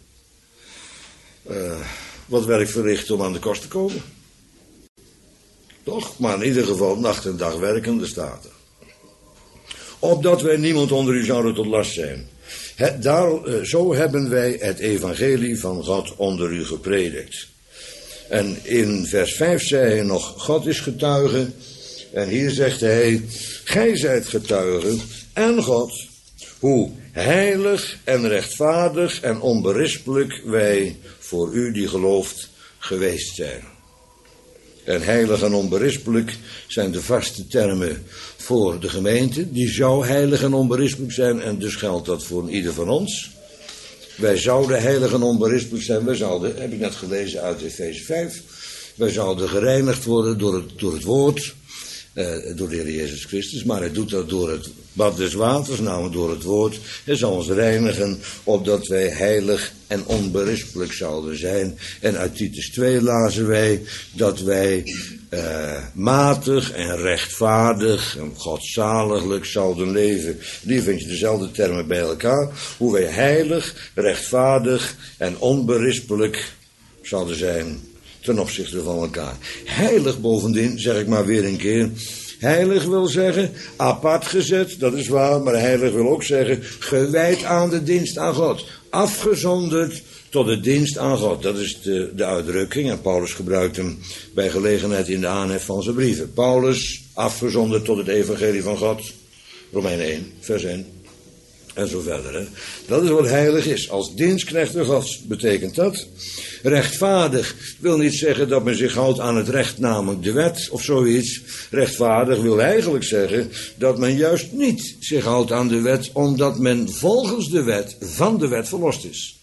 uh, wat werk verrichten om aan de kost te komen. Toch? Maar in ieder geval nacht en dag werkende staat er. Opdat wij niemand onder u zouden tot last zijn. He, daar, uh, zo hebben wij het evangelie van God onder u gepredikt. En in vers vijf zei hij nog, God is getuige. En hier zegt hij, gij zijt getuige en God, hoe heilig en rechtvaardig en onberispelijk wij voor u die gelooft geweest zijn. En heilig en onberispelijk zijn de vaste termen voor de gemeente. Die zou heilig en onberispelijk zijn en dus geldt dat voor ieder van ons. Wij zouden heilig en onberispelijk zijn. Wij zouden, heb ik net gelezen uit Efeze vijf. Wij zouden gereinigd worden door het, door het woord. Uh, door de Heer Jezus Christus, maar hij doet dat door het bad des waters, namelijk door het woord. Hij zal ons reinigen, opdat wij heilig en onberispelijk zouden zijn. En uit Titus twee lazen wij dat wij uh, matig en rechtvaardig en godzaliglijk zouden leven. Die vind je dezelfde termen bij elkaar. Hoe wij heilig, rechtvaardig en onberispelijk zouden zijn ten opzichte van elkaar. Heilig bovendien, zeg ik maar weer een keer. Heilig wil zeggen, apart gezet, dat is waar, maar heilig wil ook zeggen, gewijd aan de dienst aan God. Afgezonderd tot de dienst aan God. Dat is de, de uitdrukking, en Paulus gebruikt hem bij gelegenheid in de aanhef van zijn brieven. Paulus, afgezonderd tot het evangelie van God. Romeinen één, vers één. En zo verder. Hè. Dat is wat heilig is. Als dienstknechten Gods betekent dat. Rechtvaardig wil niet zeggen dat men zich houdt aan het recht, namelijk de wet of zoiets. Rechtvaardig wil eigenlijk zeggen dat men juist niet zich houdt aan de wet, omdat men volgens de wet van de wet verlost is.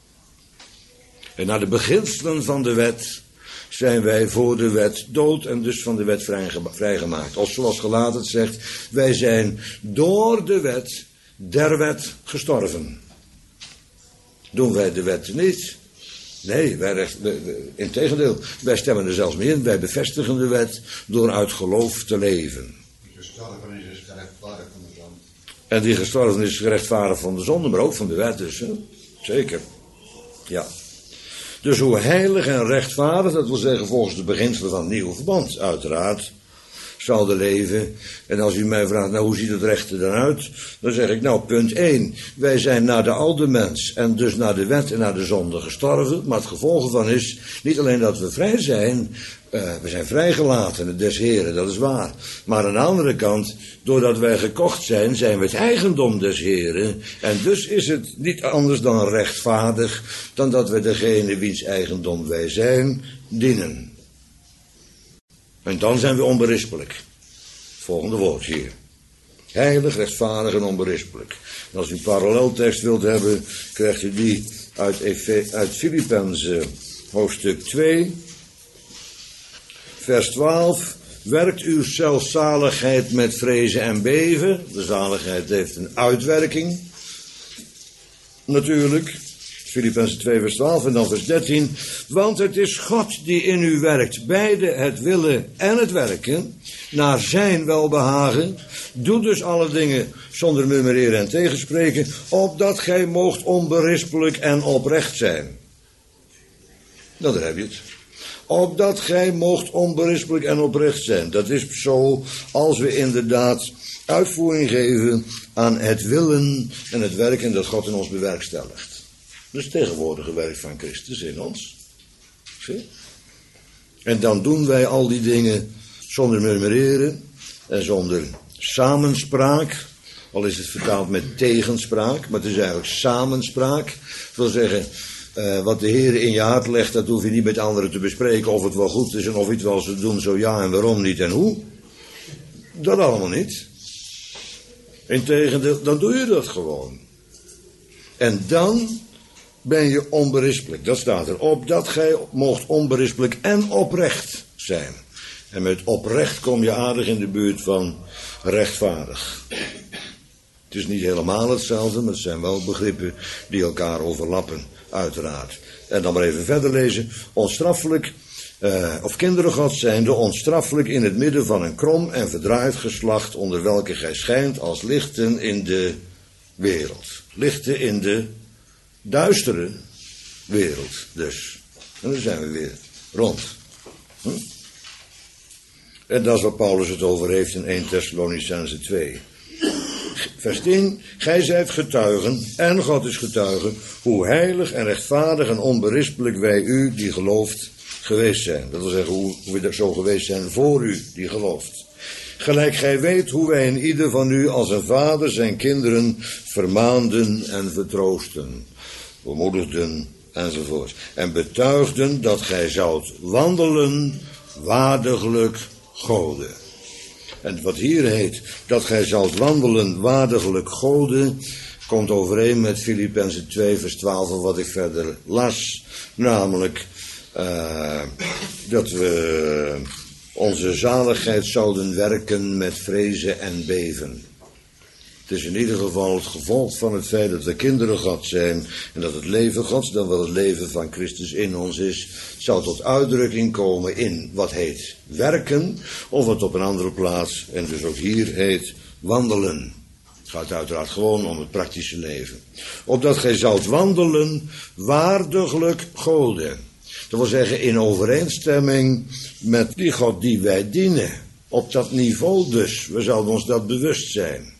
En naar de beginselen van de wet zijn wij voor de wet dood en dus van de wet vrijgemaakt. Of zoals Galaten het zegt, wij zijn door de wet der wet gestorven. Doen wij de wet niet? Nee, wij recht, integendeel, wij stemmen er zelfs mee in. Wij bevestigen de wet door uit geloof te leven. Die gestorven is, is gerechtvaardigd van de zonde. En die gestorven is gerechtvaardigd van de zonde, maar ook van de wet dus. Hè? Zeker. Ja. Dus hoe heilig en rechtvaardig, dat wil zeggen volgens de beginselen van het nieuwe verband, uiteraard, zouden leven. En als u mij vraagt, nou hoe ziet het recht er dan uit? Dan zeg ik, nou punt één. Wij zijn naar de oude mens en dus naar de wet en naar de zonde gestorven. Maar het gevolg ervan is niet alleen dat we vrij zijn. Uh, we zijn vrijgelaten des Heren, dat is waar. Maar aan de andere kant, doordat wij gekocht zijn, zijn we het eigendom des Heren. En dus is het niet anders dan rechtvaardig, dan dat we degene wiens eigendom wij zijn, dienen. En dan zijn we onberispelijk. Volgende woord hier. Heilig, rechtvaardig en onberispelijk. En als u een paralleltekst wilt hebben, krijgt u die uit, uit Filippenzen hoofdstuk twee, vers twaalf. Werkt uw zelfzaligheid met vrezen en beven. De zaligheid heeft een uitwerking. Natuurlijk. Filippenzen twee vers twaalf en dan vers dertien. Want het is God die in u werkt, beide het willen en het werken, naar zijn welbehagen. Doe dus alle dingen zonder murmureren en tegenspreken, opdat gij moogt onberispelijk en oprecht zijn. Nou, daar heb je het. Opdat gij moogt onberispelijk en oprecht zijn. Dat is zo als we inderdaad uitvoering geven aan het willen en het werken dat God in ons bewerkstelligt. Dus het tegenwoordige werk van Christus in ons. Zie? En dan doen wij al die dingen zonder murmureren en zonder samenspraak. Al is het vertaald met tegenspraak, maar het is eigenlijk samenspraak. Dat wil zeggen, uh, wat de Heer in je hart legt, dat hoef je niet met anderen te bespreken. Of het wel goed is en of je het wel zou doen, zo ja en waarom niet en hoe. Dat allemaal niet. Integendeel, dan doe je dat gewoon. En dan ben je onberispelijk. Dat staat er. Opdat gij moogt onberispelijk en oprecht zijn. En met oprecht kom je aardig in de buurt van rechtvaardig. Het is niet helemaal hetzelfde, maar het zijn wel begrippen die elkaar overlappen, uiteraard. En dan maar even verder lezen. Onstraffelijk, uh, of kinderen Gods zijnde, onstraffelijk in het midden van een krom en verdraaid geslacht, onder welke gij schijnt als lichten in de wereld. Lichten in de duistere wereld dus. En dan zijn we weer rond. Hm? En dat is wat Paulus het over heeft in eerste Thessalonicenzen twee. Vers tien. Gij zijt getuigen, en God is getuige, hoe heilig en rechtvaardig en onberispelijk wij u, die gelooft, geweest zijn. Dat wil zeggen, hoe, hoe we er zo geweest zijn voor u, die gelooft. Gelijk gij weet hoe wij in ieder van u als een vader zijn kinderen vermaanden en vertroosten, bemoedigden enzovoort. En betuigden dat gij zoudt wandelen waardiglijk Gode. En wat hier heet, dat gij zoudt wandelen waardiglijk Gode, komt overeen met Filippenzen twee vers twaalf, wat ik verder las. Namelijk uh, dat we onze zaligheid zouden werken met vrezen en beven. Het is in ieder geval het gevolg van het feit dat we kinderen Gods zijn en dat het leven Gods, dan wel het leven van Christus in ons is, zou tot uitdrukking komen in wat heet werken, of wat op een andere plaats, en dus ook hier heet wandelen. Het gaat uiteraard gewoon om het praktische leven. Opdat gij zoudt wandelen waardiglijk Gode. Dat wil zeggen in overeenstemming met die God die wij dienen. Op dat niveau dus, we zouden ons dat bewust zijn.